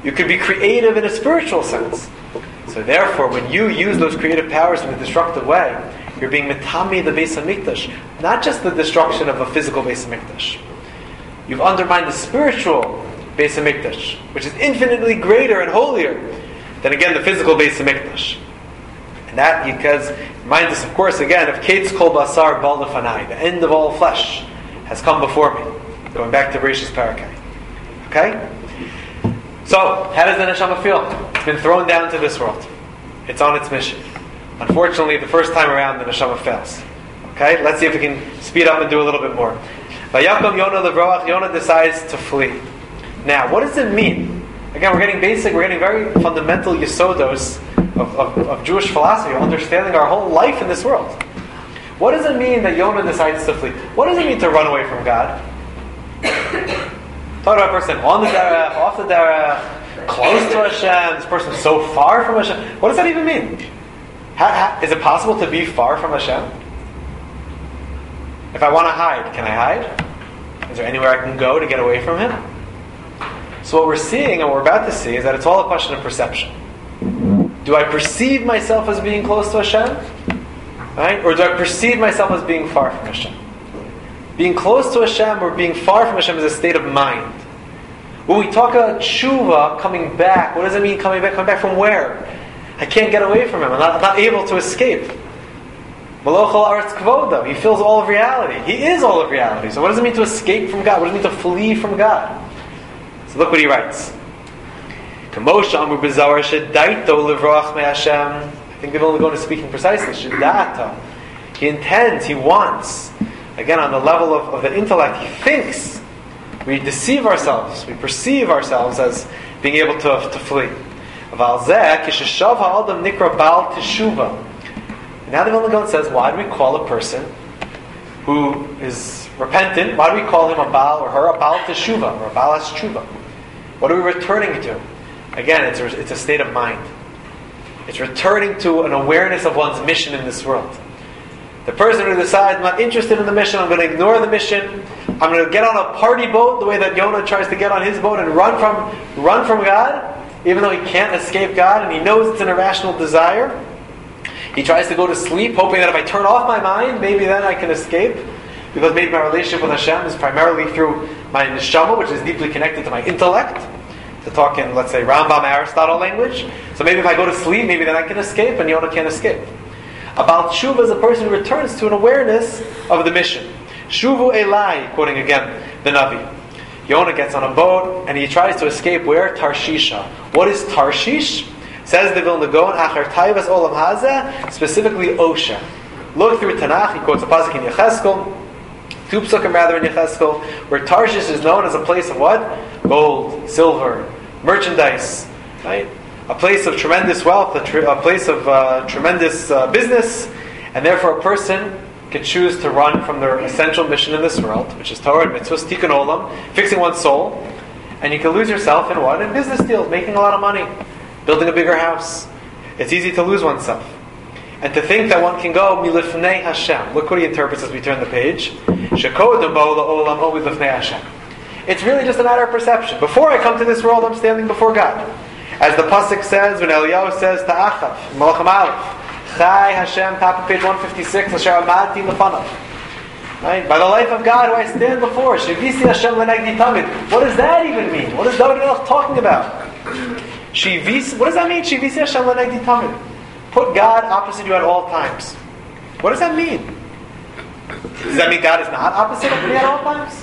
You could be creative in a spiritual sense. So therefore, when you use those creative powers in a destructive way, you're being mitami the Beis Hamikdash, not just the destruction of a physical Beis Hamikdash. You've undermined the spiritual Beis Hamikdash, which is infinitely greater and holier than, again, the physical Beis Hamikdash. And that because, remind us, of course, again, of Kates Kol Basar Bal Lefanai, the end of all flesh has come before me. Going back to Bereshis Parakai. Okay? So, how does the neshama feel? It's been thrown down to this world. It's on its mission. Unfortunately, the first time around, the neshama fails. Okay? Let's see if we can speed up and do a little bit more. Vayakom Yonah Levroach, Yonah decides to flee. Now, what does it mean? Again, we're getting basic, we're getting very fundamental yesodos of Jewish philosophy, of understanding our whole life in this world. What does it mean that Yonah decides to flee? What does it mean to run away from God? Talk about a person on the derech, off the derech, close to Hashem, this person is so far from Hashem. What does that even mean? Is it possible to be far from Hashem? If I want to hide, can I hide? Is there anywhere I can go to get away from Him? So what we're seeing and what we're about to see is that it's all a question of perception. Do I perceive myself as being close to Hashem? Right? Or do I perceive myself as being far from Hashem? Being close to Hashem or being far from Hashem is a state of mind. When we talk about tshuva, coming back, what does it mean coming back? Coming back from where? I can't get away from Him. I'm not able to escape. Malochal Aretz Kvodo. He fills all of reality. He is all of reality. So what does it mean to escape from God? What does it mean to flee from God? So look what he writes. I think they're only going to speaking precisely. He intends, he wants. Again, on the level of the intellect, he thinks. We deceive ourselves. We perceive ourselves as being able to flee. Now the Vilna Gaon says, why do we call a person who is repentant, why do we call him a Baal or her a Baal Teshuvah or a Baal Teshuvah? What are we returning to? Again, it's a state of mind. It's returning to an awareness of one's mission in this world. The person who decides, I'm not interested in the mission, I'm going to ignore the mission, I'm going to get on a party boat the way that Yonah tries to get on his boat and run from God, even though he can't escape God and he knows it's an irrational desire. He tries to go to sleep, hoping that if I turn off my mind, maybe then I can escape. Because maybe my relationship with Hashem is primarily through my neshama, which is deeply connected to my intellect. To talk in, let's say, Rambam, Aristotle language. So maybe if I go to sleep, maybe then I can escape, and Yonah can't escape. A Baal Tshuva is a person who returns to an awareness of the mission. Shuvu Elai, quoting again the Navi. Yonah gets on a boat, and he tries to escape where? Tarshisha. What is Tarshish? Says the Vilna Gaon, Achar Taivas Olam Hazeh, specifically Osha. Look through Tanakh, he quotes a pasuk in Yecheskel, two psukim rather in Yecheskel, where Tarshish is known as a place of what? Gold, silver, merchandise, right? A place of tremendous wealth, a place of tremendous business, and therefore a person can choose to run from their essential mission in this world, which is Torah and mitzvahs, tikkun olam, fixing one's soul, and you can lose yourself in what? In business deals, making a lot of money, building a bigger house. It's easy to lose oneself. And to think that one can go milifnei Hashem. Look what he interprets as we turn the page. Shekodem ba'olam olam o milifnei Hashem. It's really just a matter of perception. Before I come to this world, I'm standing before God. As the pasuk says, when Eliyahu says to Achav, Malachim Aleph, Chai Hashem, top of page 156, Asher Amadti Lefanav. Right? By the life of God who I stand before, Shivisi Hashem Lenegdi Tamid. What does that even mean? What is David Melech talking about? What does that mean? Shivisi Hashem Lenegdi Tamid. Put God opposite you at all times. What does that mean? Does that mean God is not opposite of me at all times?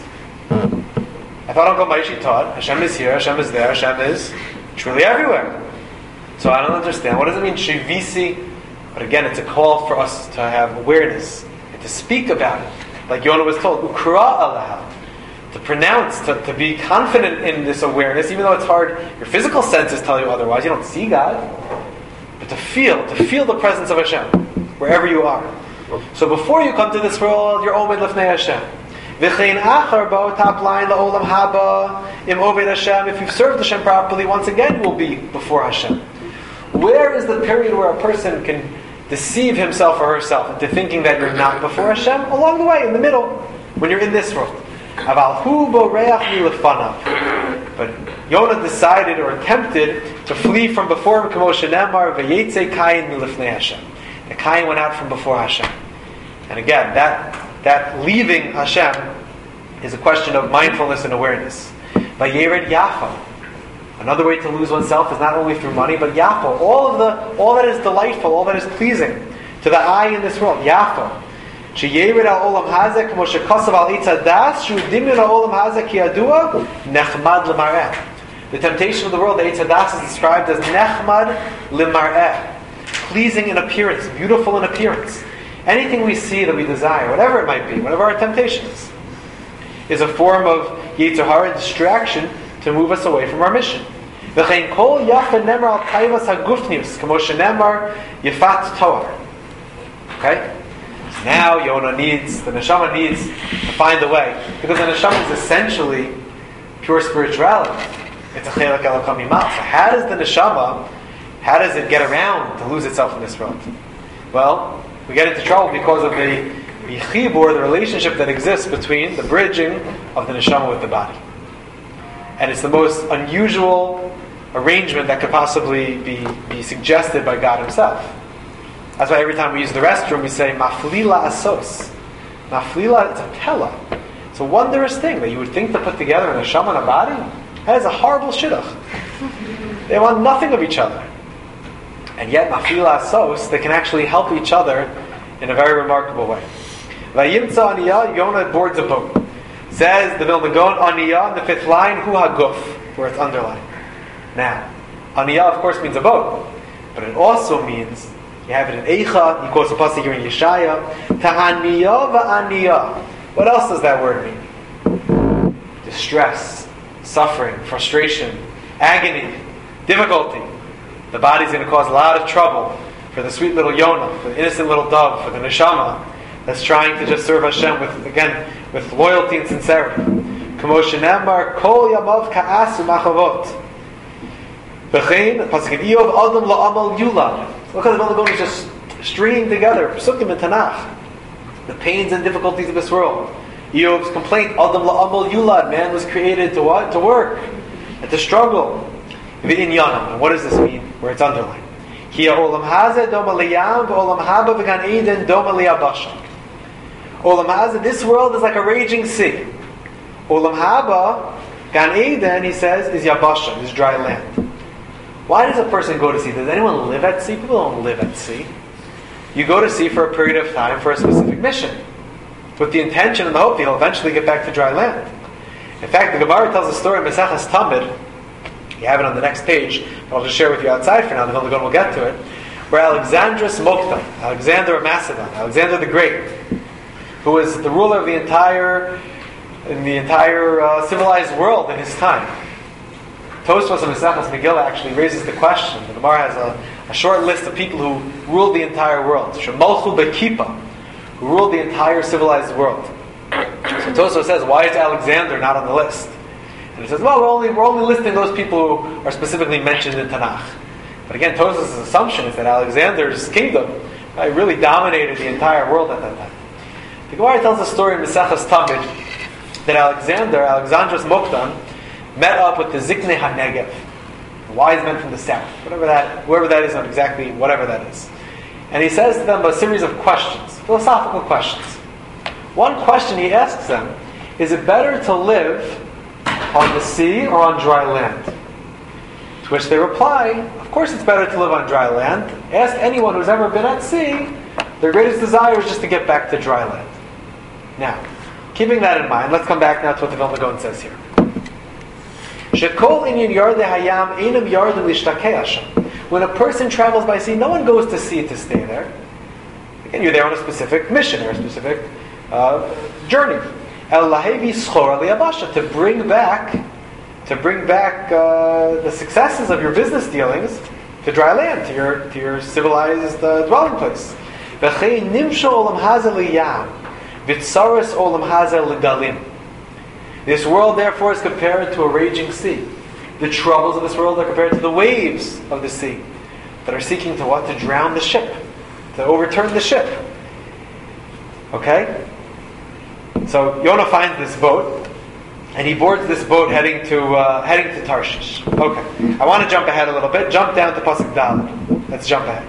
I thought Uncle Maishi taught Hashem is here, Hashem is there, Hashem is truly everywhere. So I don't understand. What does it mean, Shivisi? But again, it's a call for us to have awareness and to speak about it. Like Yonah was told, Ukra Allah, to pronounce, to be confident in this awareness, even though it's hard. Your physical senses tell you otherwise. You don't see God. But to feel the presence of Hashem, wherever you are. So before you come to this world, you're Omed Lefnei Hashem. V'chein achar bo, top line, la'olam haba, im Oved Hashem. If you've served Hashem properly, once again will be before Hashem. Where is the period where a person can deceive himself or herself into thinking that you're not before Hashem? Along the way, in the middle, when you're in this world. Aval hu boreach milefanav. But Yonah decided or attempted to flee from before him. K'moshe Nemar v'yetze Kayin milifnei Hashem. The Kayin went out from before Hashem. And again, that leaving Hashem is a question of mindfulness and awareness. Vayered Yafa. Another way to lose oneself is not only through money, but Yafa. All that is delightful, all that is pleasing to the eye in this world. Yafa. Sheyered al olam hazeh k'mo shekasav al eitz hadas shu dimyon al olam hazeh ki yadua nechmad l'mareh. The temptation of the world, the eitz hadas, is described as nechmad l'mareh, pleasing in appearance, beautiful in appearance. Anything we see that we desire, whatever it might be, whatever our temptation is a form of yetzer hara, distraction to move us away from our mission. V'chein kol yafa nemar al taivas hagufnius k'mo shenemar yifat toar. Okay? Now the neshama needs to find a way, because the neshama is essentially pure spirituality. It's a chelak elokam imal. So how does it get around to lose itself in this world? Well, we get into trouble because of the chibur, the relationship that exists between the bridging of the neshama with the body. And it's the most unusual arrangement that could possibly be suggested by God Himself. That's why every time we use the restroom, we say, Maflila asos. Maflila, it's a pella. It's a wondrous thing that you would think to put together in a neshama and a body. That is a horrible shidduch. They want nothing of each other. And yet, Maflila asos, they can actually help each other in a very remarkable way. Vayimtza aniyah, Yonah boards a boat. Says the Vilna Gaon, aniyah, in the 5th line, hu haguf, where it's underlined. Now, aniyah, of course, means a boat. But it also means, you have it in Eicha, you quote the pasuk here in Yeshaya, Ta'aniyah va'aniyah. What else does that word mean? Distress, suffering, frustration, agony, difficulty. The body's going to cause a lot of trouble for the sweet little Yonah, for the innocent little dove, for the neshama that's trying to just serve Hashem with loyalty and sincerity. K'mo shenemar kol yamav ka'as u'machavot. V'chein, pasuk in Iyov, adam la'amal yulad. Look at the Vilna Gaon is just stringing together Psukim and Tanakh, the pains and difficulties of this world. Eob's complaint, Adam la'amal yulad, man was created to what? To work and to struggle. V'inyanam, and what does this mean? Where it's underlined. Hiya olam hazeh doma liyam v'olam haba v'gan eden doma liyabashak. Olam hazeh, this world is like a raging sea. Olam haba, gan eden, he says, is yabashak, is dry land. Why does a person go to sea? Does anyone live at sea? People don't live at sea. You go to sea for a period of time for a specific mission, with the intention and the hope that you'll eventually get back to dry land. In fact, the Gemara tells a story in Maseches Tamid. You have it on the next page, but I'll just share with you outside for now. The Vilna Gaon will get to it. Where Alexandrus Mokta, Alexander of Macedon, Alexander the Great, who was the ruler of the entire civilized world in his time. Tosfos of Maseches Megillah actually raises the question. The Gemara has a short list of people who ruled the entire world. Shemalchu Bekipa, who ruled the entire civilized world. So Tosfos says, why is Alexander not on the list? And he says, well, we're only listing those people who are specifically mentioned in Tanakh. But again, Tosfos' assumption is that Alexander's kingdom really dominated the entire world at that time. The Gemara tells a story in Maseches Tamid that Alexandrus Moktan, met up with the Ziknei HaNegev, the wise men from the south, whoever that is, not exactly whatever that is. And he says to them a series of questions, philosophical questions. One question he asks them, is it better to live on the sea or on dry land? To which they reply, of course it's better to live on dry land. Ask anyone who's ever been at sea, their greatest desire is just to get back to dry land. Now, keeping that in mind, let's come back now to what the Vilna Gaon says here. When a person travels by sea, no one goes to sea to stay there. Again, you're there on a specific mission or a specific journey. To bring back the successes of your business dealings to dry land, to your civilized dwelling place. This world, therefore, is compared to a raging sea. The troubles of this world are compared to the waves of the sea that are seeking to what? To drown the ship, to overturn the ship. Okay? So Yonah finds this boat. and he boards this boat heading to Tarshish. Okay, I want to jump ahead a little bit. Jump down to Pasuk Dalet. Let's jump ahead.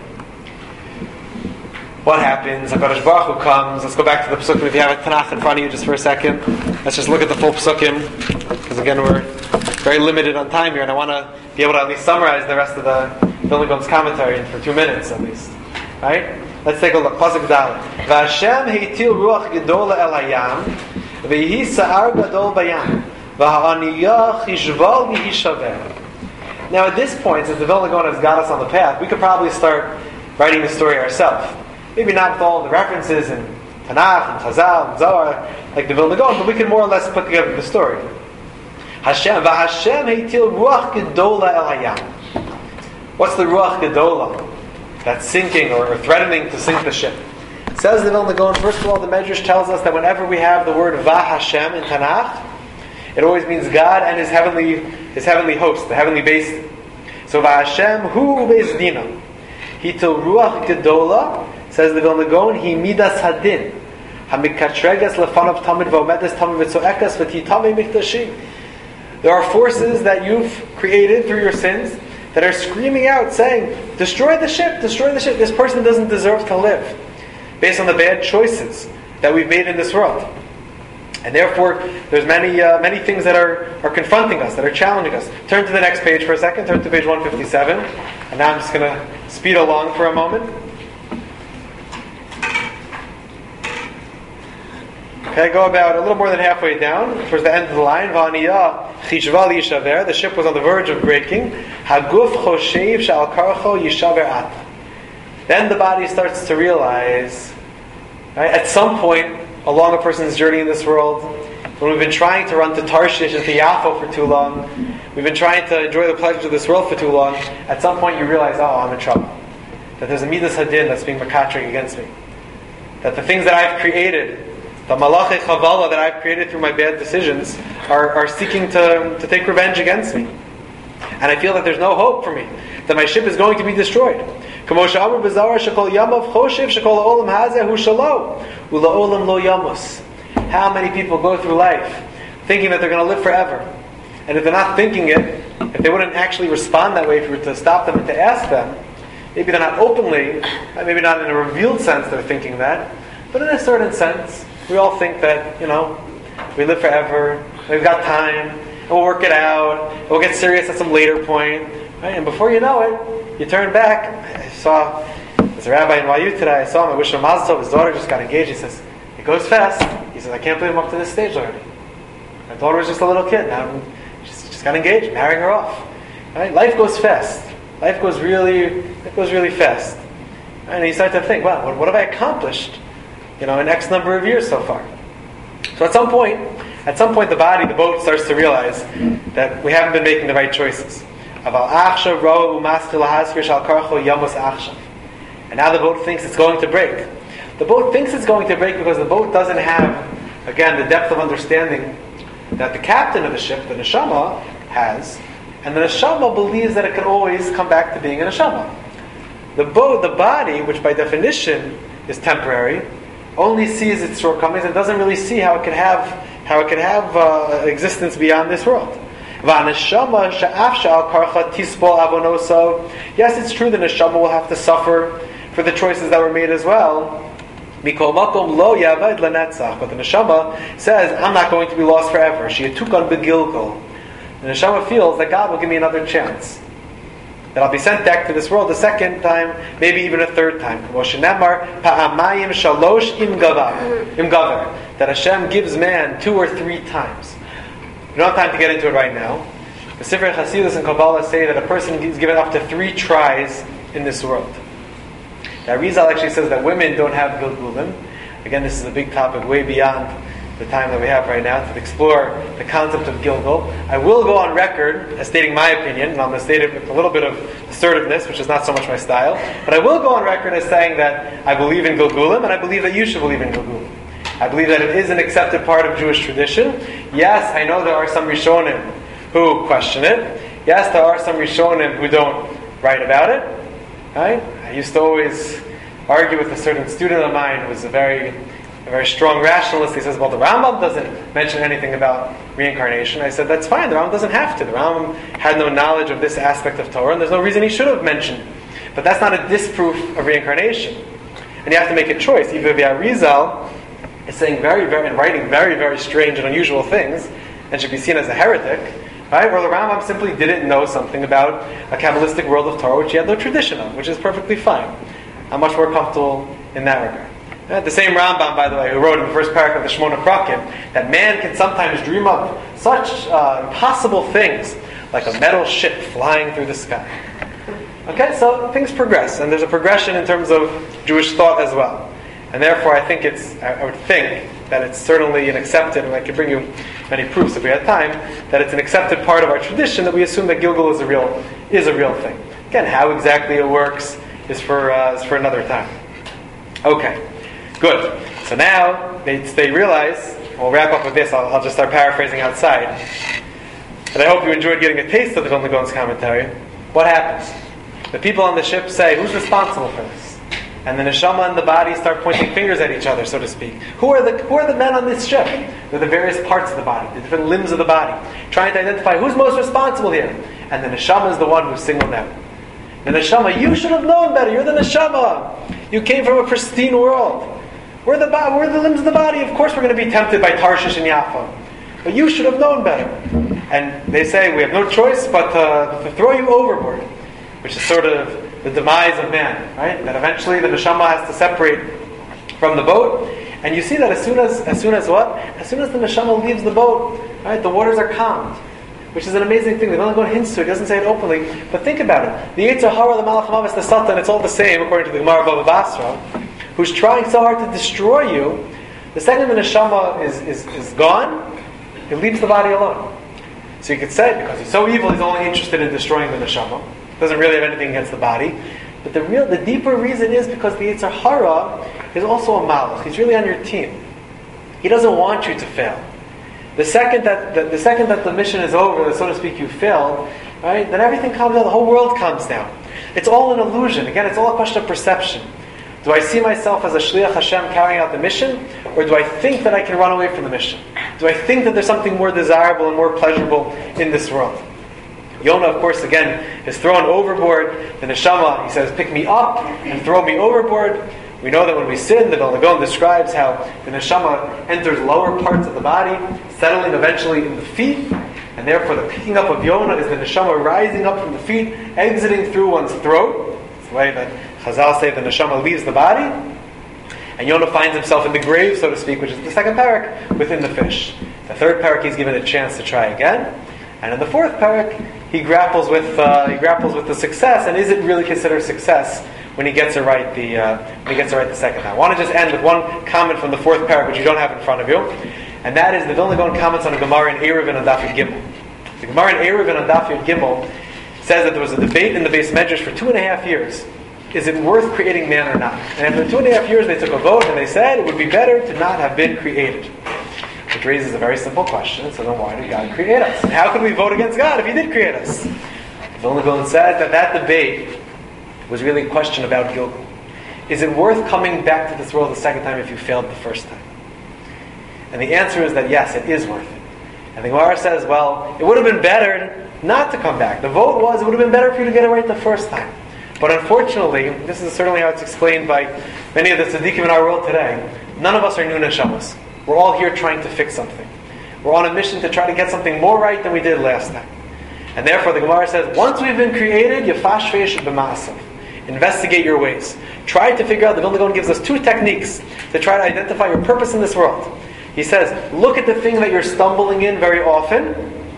What happens? HaKadosh Baruch Hu comes. Let's go back to the Pesukim. If you have a Tanakh in front of you just for a second. Let's just look at the full Pesukim. Because again, we're very limited on time here, and I want to be able to at least summarize the rest of the Vilna Gaon's commentary for 2 minutes at least. Right? Let's take a look. Pasuk Dalet. V'Hashem heitil ruach gedola el hayam, v'yihi sa'ar gadol bayam, v'ha'aniyah chishval v'hishaver. Now at this point, since the Vilna Gaon has got us on the path, we could probably start writing the story ourselves. Maybe not with all the references in Tanakh and Chazal and Zohar like the Vilna Gaon, but we can more or less put together the story. Hashem heitil ruach gedola el hayam. What's the ruach gedola that's sinking or threatening to sink the ship? Says the Vilna Gaon. First of all, the Medrash tells us that whenever we have the word Va Hashem in Tanakh, it always means God and His heavenly host, the heavenly base. So Va Hashem hu beis dina. Hitil ruach gedola. Says the Vilna Gaon, he midas hadin, hamikatregas lefanav tamid v'omedes tamid v'tzoekas v'titamei mikdashi. There are forces that you've created through your sins that are screaming out, saying, "Destroy the ship! Destroy the ship! This person doesn't deserve to live," based on the bad choices that we've made in this world. And therefore, there's many things that are confronting us, that are challenging us. Turn to the next page for a second. Turn to page 157, and now I'm just going to speed along for a moment. Okay, go about a little more than halfway down, towards the end of the line. V'aniyah chishval yishaver. The ship was on the verge of breaking. Haguf choshev shal karcho yishaver ata. Then the body starts to realize, right, at some point along a person's journey in this world, when we've been trying to run to Tarshish and to Yaffo for too long, we've been trying to enjoy the pleasures of this world for too long, at some point you realize, oh, I'm in trouble. That there's a midas hadin that's being makatrik against me. That the things that I've created, the malachi chavala that I've created through my bad decisions, are seeking to take revenge against me. And I feel that there's no hope for me, that my ship is going to be destroyed. How many people go through life thinking that they're going to live forever? And if they're not thinking it, if they wouldn't actually respond that way if we were to stop them and to ask them, maybe they're not openly, maybe not in a revealed sense they're thinking that, but in a certain sense, we all think that, we live forever, we've got time, and we'll work it out, and we'll get serious at some later point, right? And before you know it, you turn back. I saw, there's a rabbi in YU today, I saw him, I wish him Mazel Tov, his daughter just got engaged. He says, it goes fast. He says, I can't believe I'm up to this stage already. My daughter was just a little kid, now she's just got engaged, marrying her off. Right? Life goes fast. Life goes really fast. And you start to think, wow, what have I accomplished? In X number of years so far. So at some point, the boat starts to realize that we haven't been making the right choices. And now the boat thinks it's going to break. The boat thinks it's going to break because the boat doesn't have, again, the depth of understanding that the captain of the ship, the neshama, has. And the neshama believes that it can always come back to being a neshama. The body, which by definition is temporary, only sees its shortcomings and doesn't really see how it can have existence beyond this world. Yes, it's true the neshama will have to suffer for the choices that were made as well. But the neshama says, I'm not going to be lost forever. The neshama feels that God will give me another chance. That I'll be sent back to this world a second time, maybe even a third time. That Hashem gives man 2 or 3 times. We don't have time to get into it right now. The Sefer Hasidus and Kabbalah say that a person is given up to 3 tries in this world. Now Rizal actually says that women don't have Gilgulim. Again, this is a big topic way beyond the time that we have right now to explore the concept of Gilgul. I will go on record as stating my opinion, and I'm going to state it with a little bit of assertiveness, which is not so much my style, but I will go on record as saying that I believe in Gilgulim, and I believe that you should believe in Gilgulim. I believe that it is an accepted part of Jewish tradition. Yes, I know there are some Rishonim who question it. Yes, there are some Rishonim who don't write about it. Right? I used to always argue with a certain student of mine who was a very a very strong rationalist. He says, well, the Rambam doesn't mention anything about reincarnation. I said, that's fine. The Rambam doesn't have to. The Rambam had no knowledge of this aspect of Torah, and there's no reason he should have mentioned it. But that's not a disproof of reincarnation. And you have to make a choice. Either the Arizal is saying and writing very, very strange and unusual things, and should be seen as a heretic, right? Or the Rambam simply didn't know something about a Kabbalistic world of Torah, which he had no tradition of, which is perfectly fine. I'm much more comfortable in that regard. The same Rambam, by the way, who wrote in the first paragraph of the Shmona Prakim that man can sometimes dream up such impossible things, like a metal ship flying through the sky. Okay, so things progress, and there's a progression in terms of Jewish thought as well. And therefore, I would think that it's certainly an accepted, and I could bring you many proofs if we had time, that it's an accepted part of our tradition that we assume that Gilgul is a real thing. Again, how exactly it works is for another time. Okay, good. So now they realize. We'll wrap up with this. I'll just start paraphrasing outside. And I hope you enjoyed getting a taste of the Vilna Gaon's commentary. What happens? The people on the ship say, "Who's responsible for this?" And the neshama and the body start pointing fingers at each other, so to speak. Who are the men on this ship? They're the various parts of the body, the different limbs of the body, trying to identify who's most responsible here. And the neshama is the one who's singled out. The neshama, you should have known better. You're the neshama. You came from a pristine world. We're the limbs of the body. Of course, we're going to be tempted by Tarshish and Jaffa, but you should have known better. And they say we have no choice but to throw you overboard, which is sort of the demise of man, right? That eventually the neshama has to separate from the boat, and you see that as soon as the neshama leaves the boat, right, the waters are calmed, which is an amazing thing. They don't go hints to it. He doesn't say it openly, but think about it. The Yetzer Hara, the Malach Mavis, the Satan, it's all the same according to the Gemara Bava Basra, who's trying so hard to destroy you. The second the neshama is gone, he leaves the body alone. So you could say because he's so evil, he's only interested in destroying the neshama. Doesn't really have anything against the body. But the deeper reason is because the Yetzer Hara is also a malach. He's really on your team. He doesn't want you to fail. The second that the mission is over, so to speak, you failed, right? Then everything calms down. The whole world calms down. It's all an illusion. Again, it's all a question of perception. Do I see myself as a shliach Hashem carrying out the mission, or do I think that I can run away from the mission? Do I think that there's something more desirable and more pleasurable in this world? Yonah, of course, again, is thrown overboard. The neshama, he says, pick me up and throw me overboard. We know that when we sin, the Vilna Gaon describes how the neshama enters lower parts of the body, settling eventually in the feet, and therefore the picking up of Yonah is the neshama rising up from the feet, exiting through one's throat. It's the way that Chazal say the neshama leaves the body, and Yonah finds himself in the grave, so to speak, which is the second parak, within the fish. The third parak, he's given a chance to try again, and in the fourth parak, he grapples with the success, and is it really considered success when he gets it right the second time? I want to just end with one comment from the fourth parak, which you don't have in front of you, and that is the Vilna Gaon comments on a Gemara in Eruvin on Daf Yud Gimel. The Gemara in Eruvin on Daf Yud Gimel says that there was a debate in the Beis Medrash for 2.5 years. Is it worth creating man or not? And after 2.5 years, they took a vote and they said it would be better to not have been created. Which raises a very simple question. So then why did God create us? And how could we vote against God if He did create us? The Vilna Gaon said that debate was really a question about Gilgul. Is it worth coming back to this world the second time if you failed the first time? And the answer is that yes, it is worth it. And the Gemara says, well, it would have been better not to come back. The vote was it would have been better for you to get it right the first time. But unfortunately, this is certainly how it's explained by many of the tzaddikim in our world today, none of us are new neshamas. We're all here trying to fix something. We're on a mission to try to get something more right than we did last time. And therefore the Gemara says, once we've been created, yafash veish b'ma'asav. Investigate your ways. Try to figure out, the Vilna Gaon gives us 2 techniques to try to identify your purpose in this world. He says, look at the thing that you're stumbling in very often,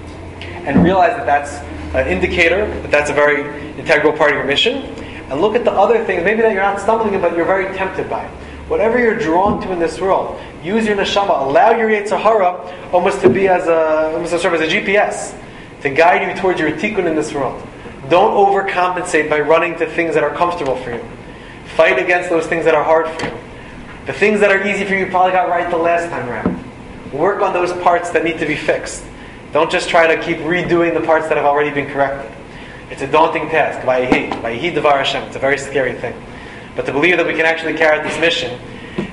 and realize that that's an indicator, that that's a very integral part of your mission. And look at the other things, maybe that you're not stumbling in, but you're very tempted by. Whatever you're drawn to in this world, use your neshama, allow your Yetzer Hara almost to serve as a GPS, to guide you towards your tikkun in this world. Don't overcompensate by running to things that are comfortable for you. Fight against those things that are hard for you. The things that are easy for you probably got right the last time around. Work on those parts that need to be fixed. Don't just try to keep redoing the parts that have already been corrected. It's a daunting task. Vayehi devar Hashem. It's a very scary thing. But to believe that we can actually carry out this mission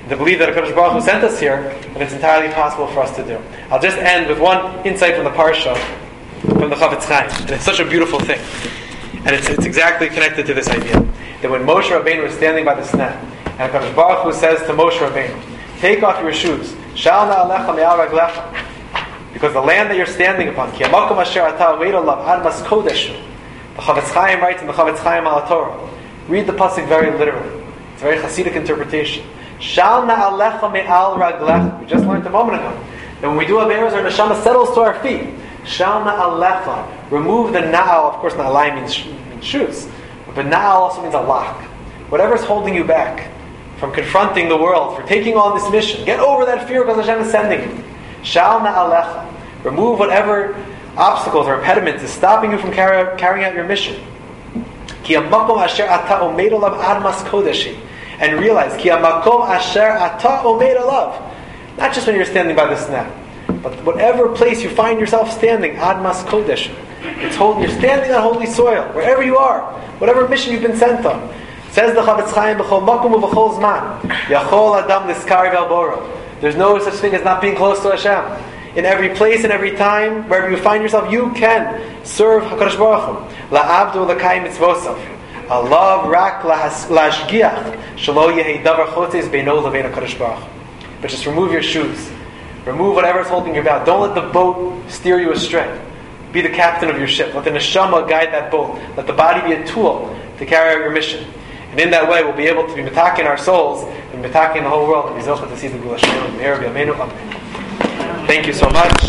to believe that HaKadosh Baruch Hu sent us here, and it's entirely possible for us to do. I'll just end with one insight from the Parsha, from the Chavetz Chaim, and it's such a beautiful thing. And it's exactly connected to this idea. That when Moshe Rabbeinu was standing by the sneh, and HaKadosh Baruch Hu says to Moshe Rabbeinu, take off your shoes, Shal na'alecha me'al raglecha, because the land that you're standing upon, Ki hamakom asher ata omed alav admas kodeshu. The Chavetz Chaim writes in the Chavetz Chaim al Torah. Read the pasuk very literally. It's a very Hasidic interpretation. Shal na'alecha me'al raglecha. We just learned a moment ago that when we do Averos, our neshama settles to our feet. Shal na'alecha. Remove the na'al. Of course, na'alai means shoes. But na'al also means a lock. Whatever's holding you back from confronting the world, for taking on this mission, get over that fear because Hashem is sending you. Shal na'alecha. Remove whatever obstacles or impediments is stopping you from carrying out your mission. Ki hamakom asher ata omed alav admas kodeshi. And realize, Ki hamakom asher ata omed alav. Not just when you're standing by the sneh, but whatever place you find yourself standing, admas kodesh. You're standing on holy soil, wherever you are, whatever mission you've been sent on. Says the Chavetz Chaim, b'chol makom u'b'chol zman, yachol adam niskar vel boro. There's no such thing as not being close to Hashem. In every place, in every time, wherever you find yourself, you can serve HaKadosh Baruch Hu. La'abdu l'kai mitzvosav. Alav rak la'ashgiach. Shelo yehi davar chotes beino levein HaKadosh Baruch Hu. But just remove your shoes. Remove whatever's holding you back. Don't let the boat steer you astray. Be the captain of your ship. Let the neshama guide that boat. Let the body be a tool to carry out your mission. And in that way, we'll be able to be metaking our souls and metaking the whole world and be zochah to see the Gula Shalom. Thank you so much.